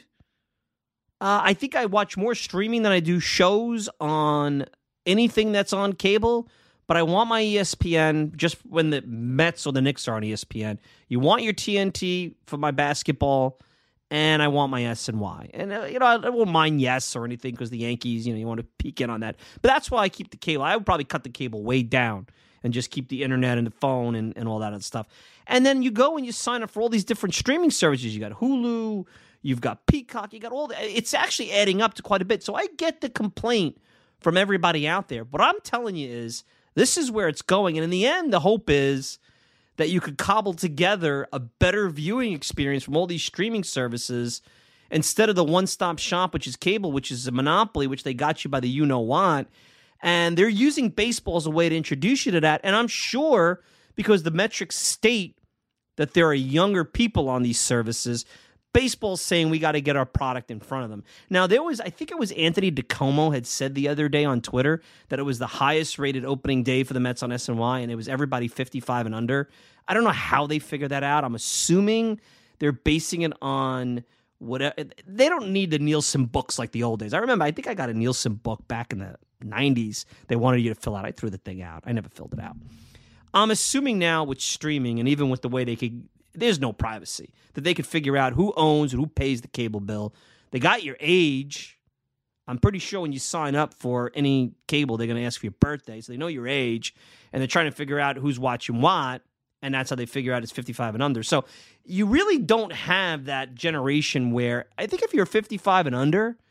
uh, I think I watch more streaming than I do shows on anything that's on cable. But I want my E S P N just when the Mets or the Knicks are on E S P N. You want your T N T for my basketball, and I want my S N Y. And, uh, you know, I, I won't mind Yes or anything because the Yankees, you know, you want to peek in on that. But that's why I keep the cable. I would probably cut the cable way down and just keep the internet and the phone and, and all that other stuff. And then you go and you sign up for all these different streaming services. You got Hulu, you've got Peacock, you got all that. It's actually adding up to quite a bit. So I get the complaint from everybody out there. What I'm telling you is this is where it's going. And in the end, the hope is that you could cobble together a better viewing experience from all these streaming services instead of the one-stop shop, which is cable, which is a monopoly, which they got you by the you-know-what. And they're using baseball as a way to introduce you to that. And I'm sure because the metrics state that there are younger people on these services, baseball's saying we got to get our product in front of them. Now, there was, I think it was Anthony DiComo had said the other day on Twitter that it was the highest rated opening day for the Mets on S N Y, and it was everybody fifty-five and under. I don't know how they figured that out. I'm assuming they're basing it on whatever. They don't need the Nielsen books like the old days. I remember, I think I got a Nielsen book back in the nineties. They wanted you to fill out. I threw the thing out. I never filled it out. I'm assuming now with streaming and even with the way they could, there's no privacy, that they could figure out who owns and who pays the cable bill. They got your age. I'm pretty sure when you sign up for any cable, they're going to ask for your birthday, so they know your age, and they're trying to figure out who's watching what, and that's how they figure out it's fifty-five and under. So you really don't have that generation where, I think if you're fifty-five and under,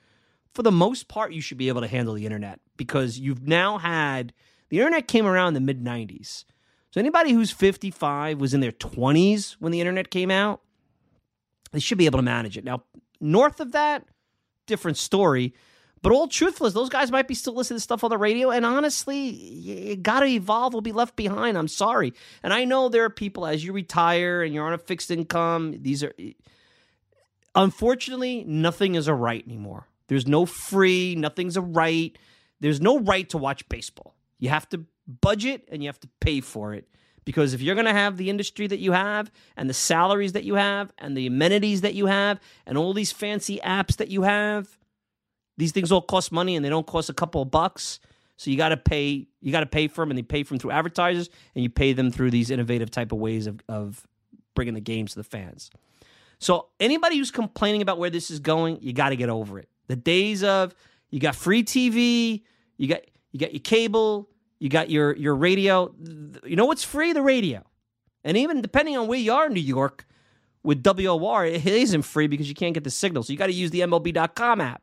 for the most part, you should be able to handle the internet because you've now had, the internet came around in the mid nineties. So anybody who's fifty-five was in their twenties when the internet came out, they should be able to manage it. Now, north of that, different story. But all truthfulness, those guys might be still listening to stuff on the radio. And honestly, you got to evolve or be left behind. I'm sorry. And I know there are people, as you retire and you're on a fixed income, these are, unfortunately, nothing is a right anymore. There's no free, nothing's a right. There's no right to watch baseball. You have to budget and you have to pay for it. Because if you're going to have the industry that you have and the salaries that you have and the amenities that you have and all these fancy apps that you have, these things all cost money and they don't cost a couple of bucks. So you got to pay, you got to pay for them, and they pay for them through advertisers, and you pay them through these innovative type of ways of, of bringing the games to the fans. So anybody who's complaining about where this is going, you got to get over it. The days of you got free T V, you got you got your cable, you got your your radio. You know what's free? The radio. And even depending on where you are in New York, with W O R, it isn't free because you can't get the signal. So you got to use the M L B dot com app,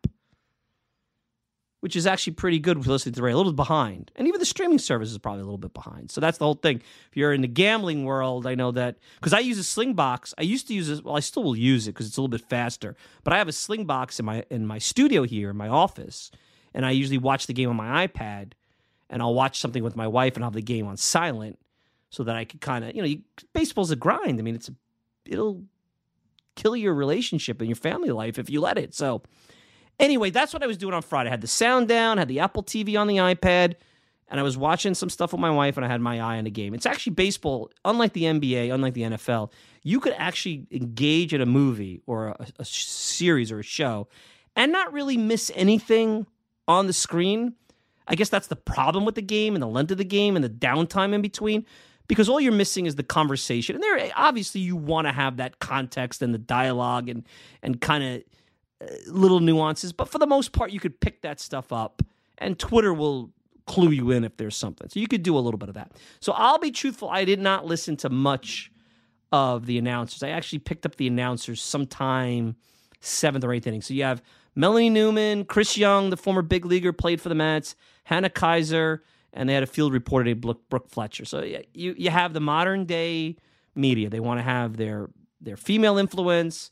which is actually pretty good with listening to the radio. A little behind. And even the streaming service is probably a little bit behind. So that's the whole thing. If you're in the gambling world, I know that, because I use a Slingbox. I used to use it, well, I still will use it because it's a little bit faster. But I have a Slingbox in my in my studio here, in my office, and I usually watch the game on my iPad, and I'll watch something with my wife and I'll have the game on silent so that I could kind of, you know, you, baseball's a grind. I mean, it's a, it'll kill your relationship and your family life if you let it. So anyway, that's what I was doing on Friday. I had the sound down, had the Apple T V on the iPad, and I was watching some stuff with my wife, and I had my eye on the game. It's actually baseball, unlike the N B A, unlike the N F L, you could actually engage in a movie or a, a series or a show and not really miss anything on the screen. I guess that's the problem with the game and the length of the game and the downtime in between, because all you're missing is the conversation. And there, obviously, you want to have that context and the dialogue and and kind of little nuances, but for the most part, you could pick that stuff up, and Twitter will clue you in if there's something. So you could do a little bit of that. So I'll be truthful, I did not listen to much of the announcers. I actually picked up the announcers sometime seventh or eighth inning. So you have Melanie Newman, Chris Young, the former big leaguer, played for the Mets, Hannah Kaiser, and they had a field reporter named Brooke Fletcher. So you you have the modern day media. They want to have their their female influence.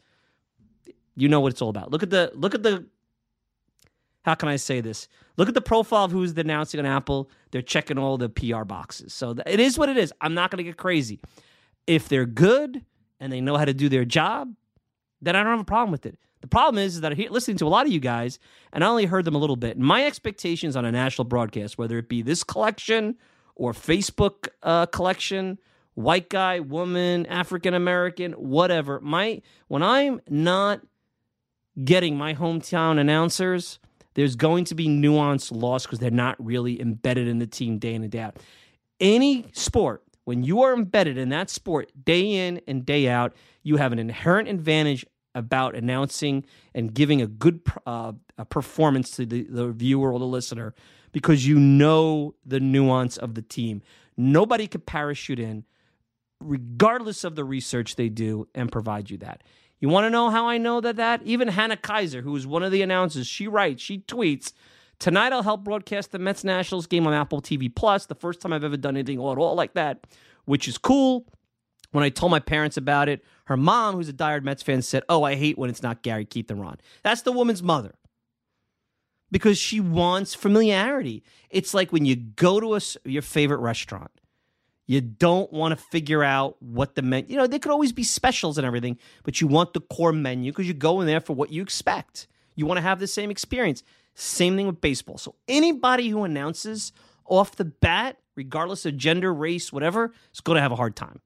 You know what it's all about. Look at the, look at the, how can I say this? Look at the profile of who's announcing on Apple. They're checking all the P R boxes. So it is what it is. I'm not going to get crazy. If they're good and they know how to do their job, then I don't have a problem with it. The problem is, is that I'm listening to a lot of you guys, and I only heard them a little bit. My expectations on a national broadcast, whether it be this collection or Facebook uh, collection, white guy, woman, African-American, whatever, my when I'm not getting my hometown announcers, there's going to be nuance lost because they're not really embedded in the team day in and day out. Any sport, when you are embedded in that sport day in and day out, you have an inherent advantage about announcing and giving a good uh, a performance to the, the viewer or the listener because you know the nuance of the team. Nobody could parachute in, regardless of the research they do, and provide you that. You want to know how I know that that? Even Hannah Kaiser, who is one of the announcers, she writes, she tweets, tonight I'll help broadcast the Mets-Nationals game on Apple T V Plus, the first time I've ever done anything at all like that, which is cool. When I told my parents about it, her mom, who's a diehard Mets fan, said, oh, I hate when it's not Gary, Keith, and Ron. That's the woman's mother. Because she wants familiarity. It's like when you go to a, your favorite restaurant. You don't want to figure out what the menu, you know, there could always be specials and everything, but you want the core menu because you go in there for what you expect. You want to have the same experience. Same thing with baseball. So anybody who announces off the bat, regardless of gender, race, whatever, is going to have a hard time.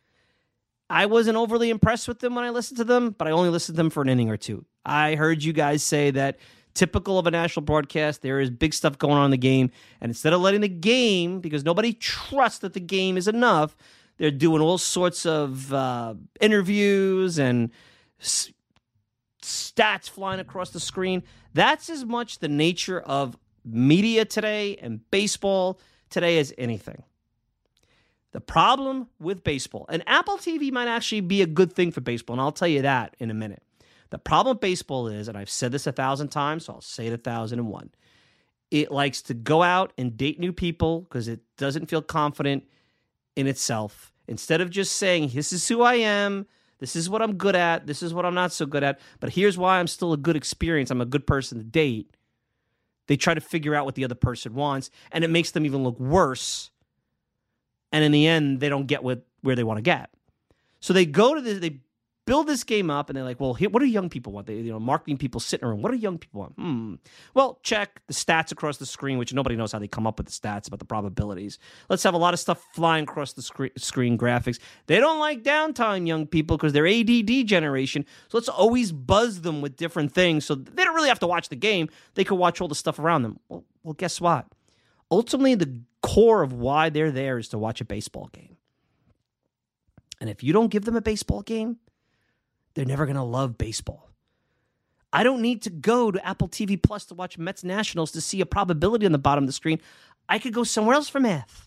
I wasn't overly impressed with them when I listened to them, but I only listened to them for an inning or two. I heard you guys say that typical of a national broadcast, there is big stuff going on in the game, and instead of letting the game, because nobody trusts that the game is enough, they're doing all sorts of uh, interviews and s- stats flying across the screen. That's as much the nature of media today and baseball today as anything. The problem with baseball, and Apple T V might actually be a good thing for baseball, and I'll tell you that in a minute. The problem with baseball is, and I've said this a thousand times, so I'll say it a thousand and one. It likes to go out and date new people because it doesn't feel confident in itself. Instead of just saying, this is who I am, this is what I'm good at, this is what I'm not so good at, but here's why I'm still a good experience, I'm a good person to date, they try to figure out what the other person wants, and it makes them even look worse. And in the end, they don't get what, where they want to get. So they go to this, they build this game up, and they're like, well, here, what do young people want? They, you know, marketing people sit in a room. What do young people want? Hmm. Well, check the stats across the screen, which nobody knows how they come up with the stats about the probabilities. Let's have a lot of stuff flying across the screen, screen graphics. They don't like downtime, young people, because they're A D D generation. So let's always buzz them with different things. So they don't really have to watch the game. They could watch all the stuff around them. Well, well, guess what? Ultimately, the core of why they're there is to watch a baseball game. And if you don't give them a baseball game, they're never going to love baseball. I don't need to go to Apple T V Plus to watch Mets Nationals to see a probability on the bottom of the screen. I could go somewhere else for math.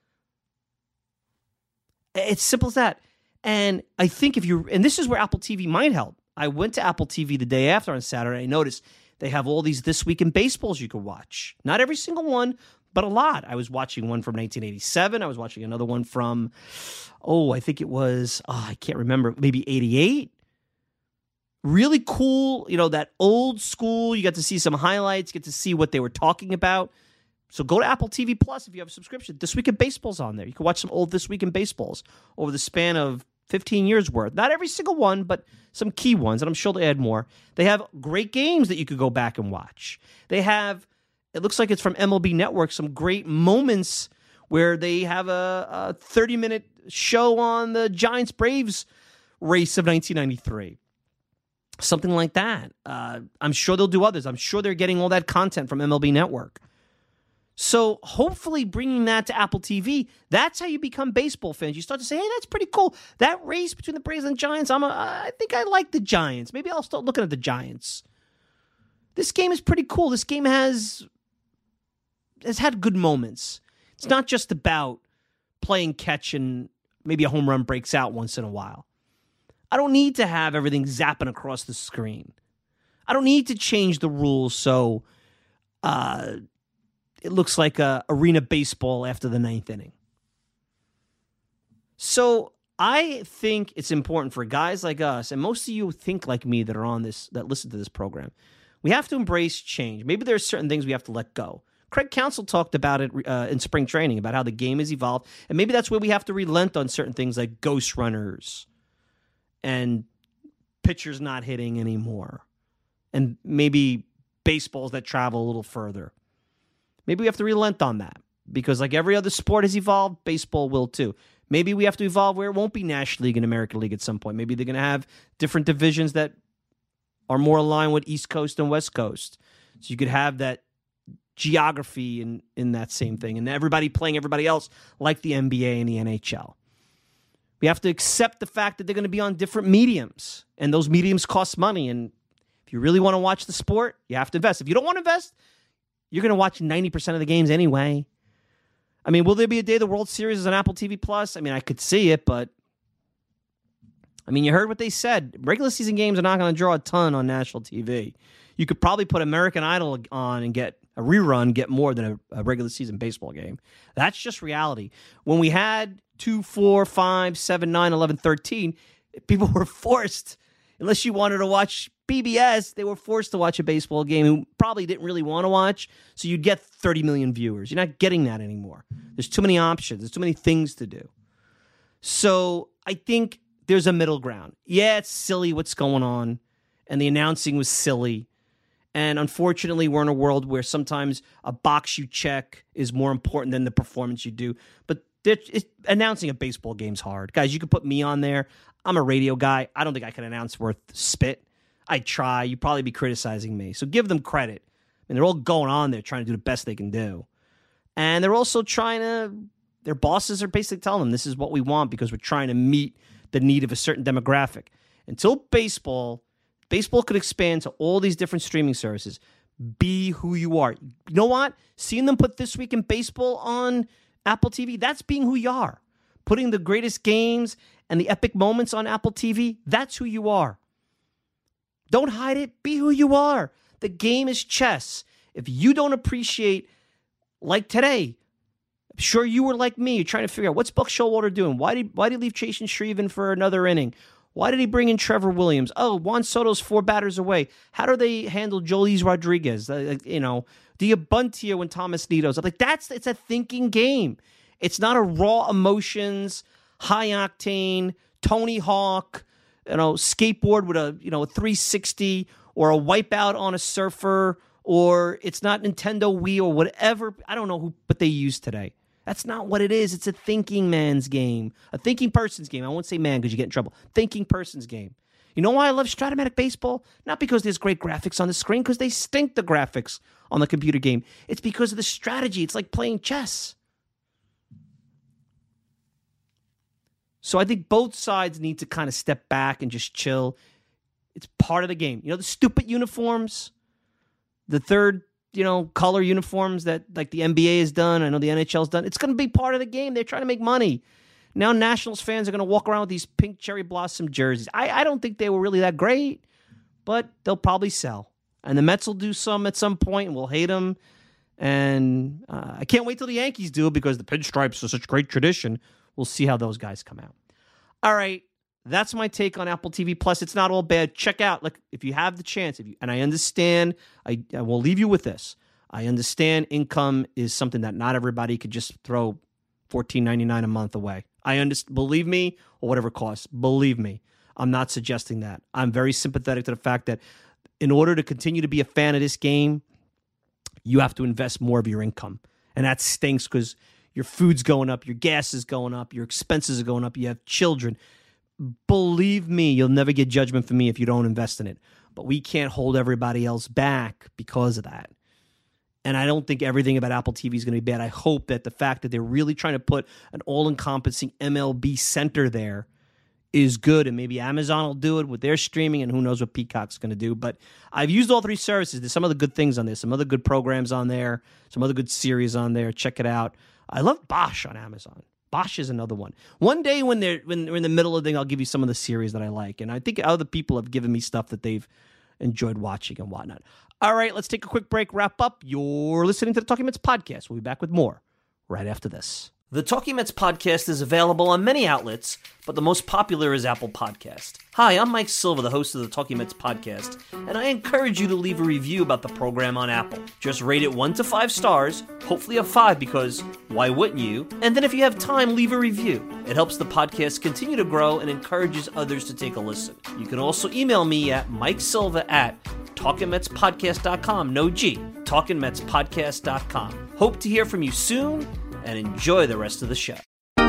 It's simple as that. And I think if you, and this is where Apple T V might help. I went to Apple T V the day after on Saturday. I noticed they have all these This Week in Baseballs you could watch. Not every single one, but a lot. I was watching one from nineteen eighty-seven. I was watching another one from, oh, I think it was, oh, I can't remember, maybe eighty-eight. Really cool, you know, that old school. You got to see some highlights, get to see what they were talking about. So go to Apple T V Plus if you have a subscription. This Week in Baseball's on there. You can watch some old This Week in Baseballs over the span of fifteen years worth. Not every single one, but some key ones, and I'm sure they add more. They have great games that you could go back and watch. They have, it looks like it's from M L B Network, some great moments where they have a, a thirty-minute show on the Giants-Braves race of nineteen ninety-three. Something like that. Uh, I'm sure they'll do others. I'm sure they're getting all that content from M L B Network. So hopefully bringing that to Apple T V, that's how you become baseball fans. You start to say, hey, that's pretty cool. That race between the Braves and the Giants, I'm a, I think I like the Giants. Maybe I'll start looking at the Giants. This game is pretty cool. This game has, has had good moments. It's not just about playing catch and maybe a home run breaks out once in a while. I don't need to have everything zapping across the screen. I don't need to change the rules so uh, it looks like a arena baseball after the ninth inning. So I think it's important for guys like us, and most of you think like me that are on this, that listen to this program. We have to embrace change. Maybe there are certain things we have to let go. Craig Counsell talked about it uh, in spring training, about how the game has evolved, and maybe that's where we have to relent on certain things like ghost runners and pitchers not hitting anymore, and maybe baseballs that travel a little further. Maybe we have to relent on that, because like every other sport has evolved, baseball will too. Maybe we have to evolve where it won't be National League and American League at some point. Maybe they're going to have different divisions that are more aligned with East Coast and West Coast. So you could have that geography in, in that same thing, and everybody playing everybody else like the N B A and the N H L. We have to accept the fact that they're going to be on different mediums, and those mediums cost money. And if you really want to watch the sport, you have to invest. If you don't want to invest, you're going to watch ninety percent of the games anyway. I mean, will there be a day the World Series is on Apple T V Plus? I mean, I could see it, but I mean, you heard what they said. Regular season games are not going to draw a ton on national T V. You could probably put American Idol on and get a rerun, get more than a, a regular season baseball game. That's just reality. When we had two, four, five, seven, nine, eleven, thirteen, people were forced, unless you wanted to watch B B S, they were forced to watch a baseball game who probably didn't really want to watch, so you'd get thirty million viewers. You're not getting that anymore. There's too many options. There's too many things to do. So I think there's a middle ground. Yeah, it's silly what's going on, and the announcing was silly. And unfortunately, we're in a world where sometimes a box you check is more important than the performance you do. But it's, announcing a baseball game's hard. Guys, you can put me on there. I'm a radio guy. I don't think I can announce worth spit. I'd try. You'd probably be criticizing me. So give them credit. I mean, they're all going on there trying to do the best they can do. And they're also trying to, their bosses are basically telling them this is what we want because we're trying to meet the need of a certain demographic. Until baseball, baseball could expand to all these different streaming services. Be who you are. You know what? Seeing them put This Week in Baseball on Apple T V, that's being who you are. Putting the greatest games and the epic moments on Apple T V, that's who you are. Don't hide it. Be who you are. The game is chess. If you don't appreciate, like today, I'm sure you were like me. You're trying to figure out, what's Buck Showalter doing? Why did, why did he leave Chasen Shrieven for another inning? Why did he bring in Trevor Williams? Oh, Juan Soto's four batters away. How do they handle Jolis Rodriguez? Uh, you know, do you bunt here when Thomas Nito's up? Like, that's, it's a thinking game. It's not a raw emotions, high octane, Tony Hawk, you know, skateboard with a, you know, a three sixty or a wipeout on a surfer, or it's not Nintendo Wii or whatever. I don't know who, but they use today. That's not what it is. It's a thinking man's game, a thinking person's game. I won't say man because you get in trouble. Thinking person's game. You know why I love Stratomatic Baseball? Not because there's great graphics on the screen, because they stink, the graphics on the computer game. It's because of the strategy. It's like playing chess. So I think both sides need to kind of step back and just chill. It's part of the game. You know, the stupid uniforms, the third, you know, color uniforms that like the N B A has done. I know the N H L's done. It's going to be part of the game. They're trying to make money. Now Nationals fans are going to walk around with these pink cherry blossom jerseys. I, I don't think they were really that great, but they'll probably sell. And the Mets will do some at some point, and we'll hate them. And uh, I can't wait till the Yankees do it because the pinstripes are such great tradition. We'll see how those guys come out. All right, that's my take on Apple T V Plus. It's not all bad. Check out, like, if you have the chance, if you, and I understand, I, I will leave you with this. I understand income is something that not everybody could just throw fourteen ninety-nine a month away. I understand, believe me, or whatever it costs. Believe me, I'm not suggesting that. I'm very sympathetic to the fact that in order to continue to be a fan of this game, you have to invest more of your income. And that stinks because your food's going up, your gas is going up, your expenses are going up, you have children. Believe me, you'll never get judgment from me if you don't invest in it. But we can't hold everybody else back because of that. And I don't think everything about Apple T V is going to be bad. I hope that the fact that they're really trying to put an all-encompassing M L B center there is good. And maybe Amazon will do it with their streaming, and who knows what Peacock's going to do. But I've used all three services. There's some other good things on there, some other good programs on there, some other good series on there. Check it out. I love Bosch on Amazon. Bosch is another one. One day when they're when they're in the middle of the thing, I'll give you some of the series that I like. And I think other people have given me stuff that they've enjoyed watching and whatnot. All right, let's take a quick break, wrap up. You're listening to the Talking Mets podcast. We'll be back with more right after this. The Talking Mets podcast is available on many outlets, but the most popular is Apple Podcast. Hi, I'm Mike Silva, the host of the Talking Mets podcast, and I encourage you to leave a review about the program on Apple. Just rate it one to five stars, hopefully a five because why wouldn't you? And then if you have time, leave a review. It helps the podcast continue to grow and encourages others to take a listen. You can also email me at mikesilva at talking mets podcast dot com. No G. talking mets podcast dot com. Hope to hear from you soon, and enjoy the rest of the show. All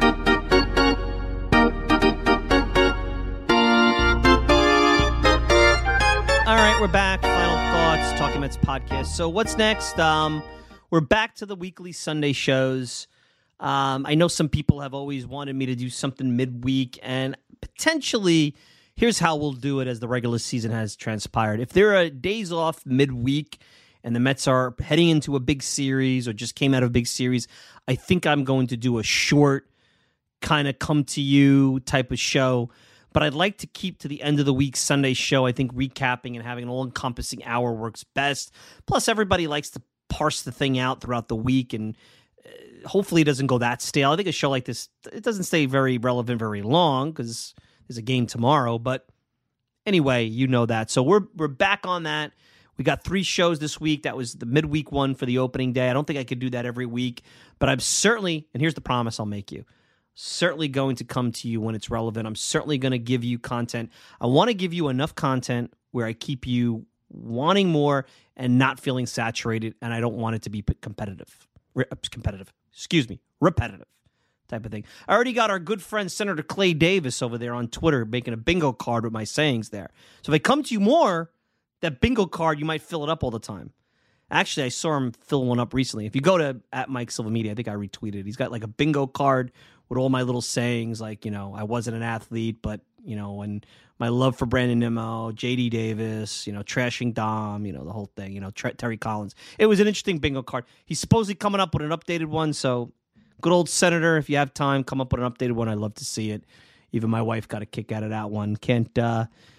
right, we're back. Final thoughts, Talking Mets podcast. So what's next? Um, we're back to the weekly Sunday shows. Um, I know some people have always wanted me to do something midweek, and potentially, here's how we'll do it as the regular season has transpired. If there are days off midweek and the Mets are heading into a big series or just came out of a big series, I think I'm going to do a short kind of come to you type of show. But I'd like to keep to the end of the week Sunday show. I think recapping and having an all-encompassing hour works best. Plus, everybody likes to parse the thing out throughout the week, and hopefully it doesn't go that stale. I think a show like this, it doesn't stay very relevant very long because there's a game tomorrow. But anyway, you know that. So we're we're back on that. We got three shows this week. That was the midweek one for the opening day. I don't think I could do that every week, but I'm certainly, and here's the promise I'll make you, certainly going to come to you when it's relevant. I'm certainly going to give you content. I want to give you enough content where I keep you wanting more and not feeling saturated, and I don't want it to be competitive. Re- competitive. Excuse me. Repetitive type of thing. I already got our good friend Senator Clay Davis over there on Twitter making a bingo card with my sayings there. So if I come to you more, that bingo card, you might fill it up all the time. Actually, I saw him fill one up recently. If you go to at Mike Silva Media, I think I retweeted. He's got like a bingo card with all my little sayings, like, you know, I wasn't an athlete, but, you know, and my love for Brandon Nimmo, J D Davis, you know, trashing Dom, you know, the whole thing, you know, Tre- Terry Collins. It was an interesting bingo card. He's supposedly coming up with an updated one, so good old Senator, if you have time, come up with an updated one. I'd love to see it. Even my wife got a kick out of that one. Can't, uh,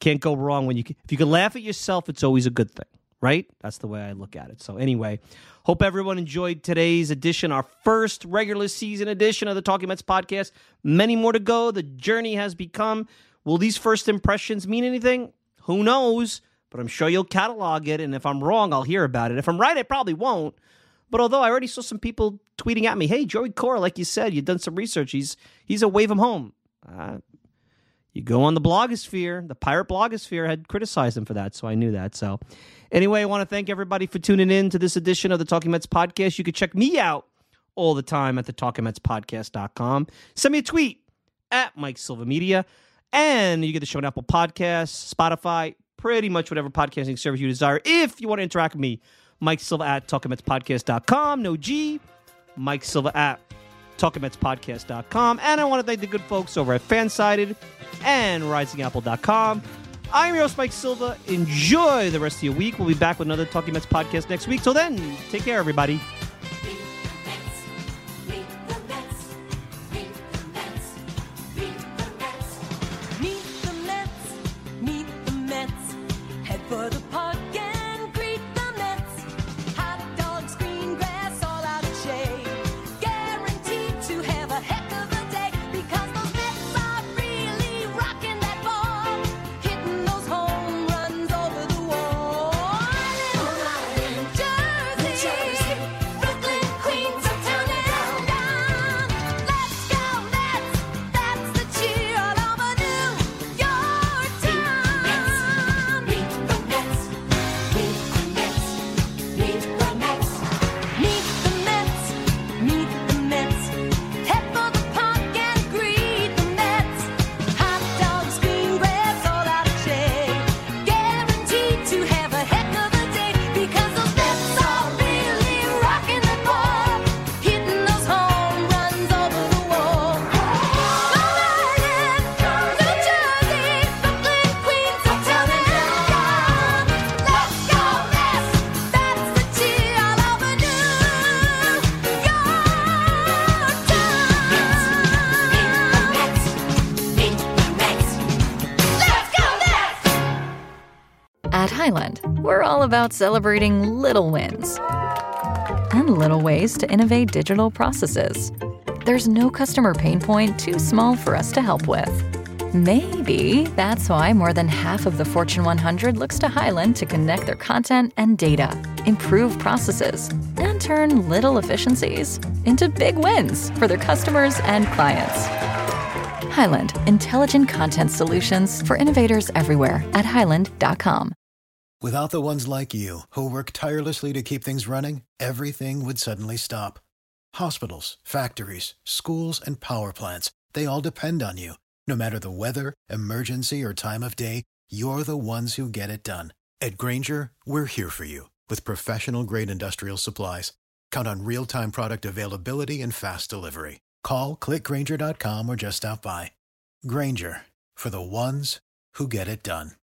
can't go wrong when you can, if you can laugh at yourself, it's always a good thing, right? That's the way I look at it. So anyway, hope everyone enjoyed today's edition, our first regular season edition of the Talking Mets podcast. Many more to go. The journey has become, will these first impressions mean anything? Who knows? But I'm sure you'll catalog it, and if I'm wrong, I'll hear about it. If I'm right, I probably won't. But although I already saw some people tweeting at me, hey, Joey Cora, like you said, you've done some research. He's he's a wave him home. Uh, you go on the blogosphere. The pirate blogosphere had criticized him for that, so I knew that. So anyway, I want to thank everybody for tuning in to this edition of the Talking Mets podcast. You can check me out all the time at the talking mets podcast dot com. Send me a tweet at Mike Silva Media, and you get the show on Apple Podcasts, Spotify, pretty much whatever podcasting service you desire. If you want to interact with me, Mike Silva at talking mets podcast dot com. No G. Mike Silva at talking mets podcast dot com. And I want to thank the good folks over at Fansided and rising apple dot com. I'm your host, Mike Silva. Enjoy the rest of your week. We'll be back with another Talking Mets podcast next week. Till then, take care, everybody. At Highland, we're all about celebrating little wins and little ways to innovate digital processes. There's no customer pain point too small for us to help with. Maybe that's why more than half of the Fortune one hundred looks to Highland to connect their content and data, improve processes, and turn little efficiencies into big wins for their customers and clients. Highland, intelligent content solutions for innovators everywhere at highland dot com. Without the ones like you, who work tirelessly to keep things running, everything would suddenly stop. Hospitals, factories, schools, and power plants, they all depend on you. No matter the weather, emergency, or time of day, you're the ones who get it done. At Grainger, we're here for you with professional-grade industrial supplies. Count on real-time product availability and fast delivery. Call, click grainger dot com, or just stop by. Grainger, for the ones who get it done.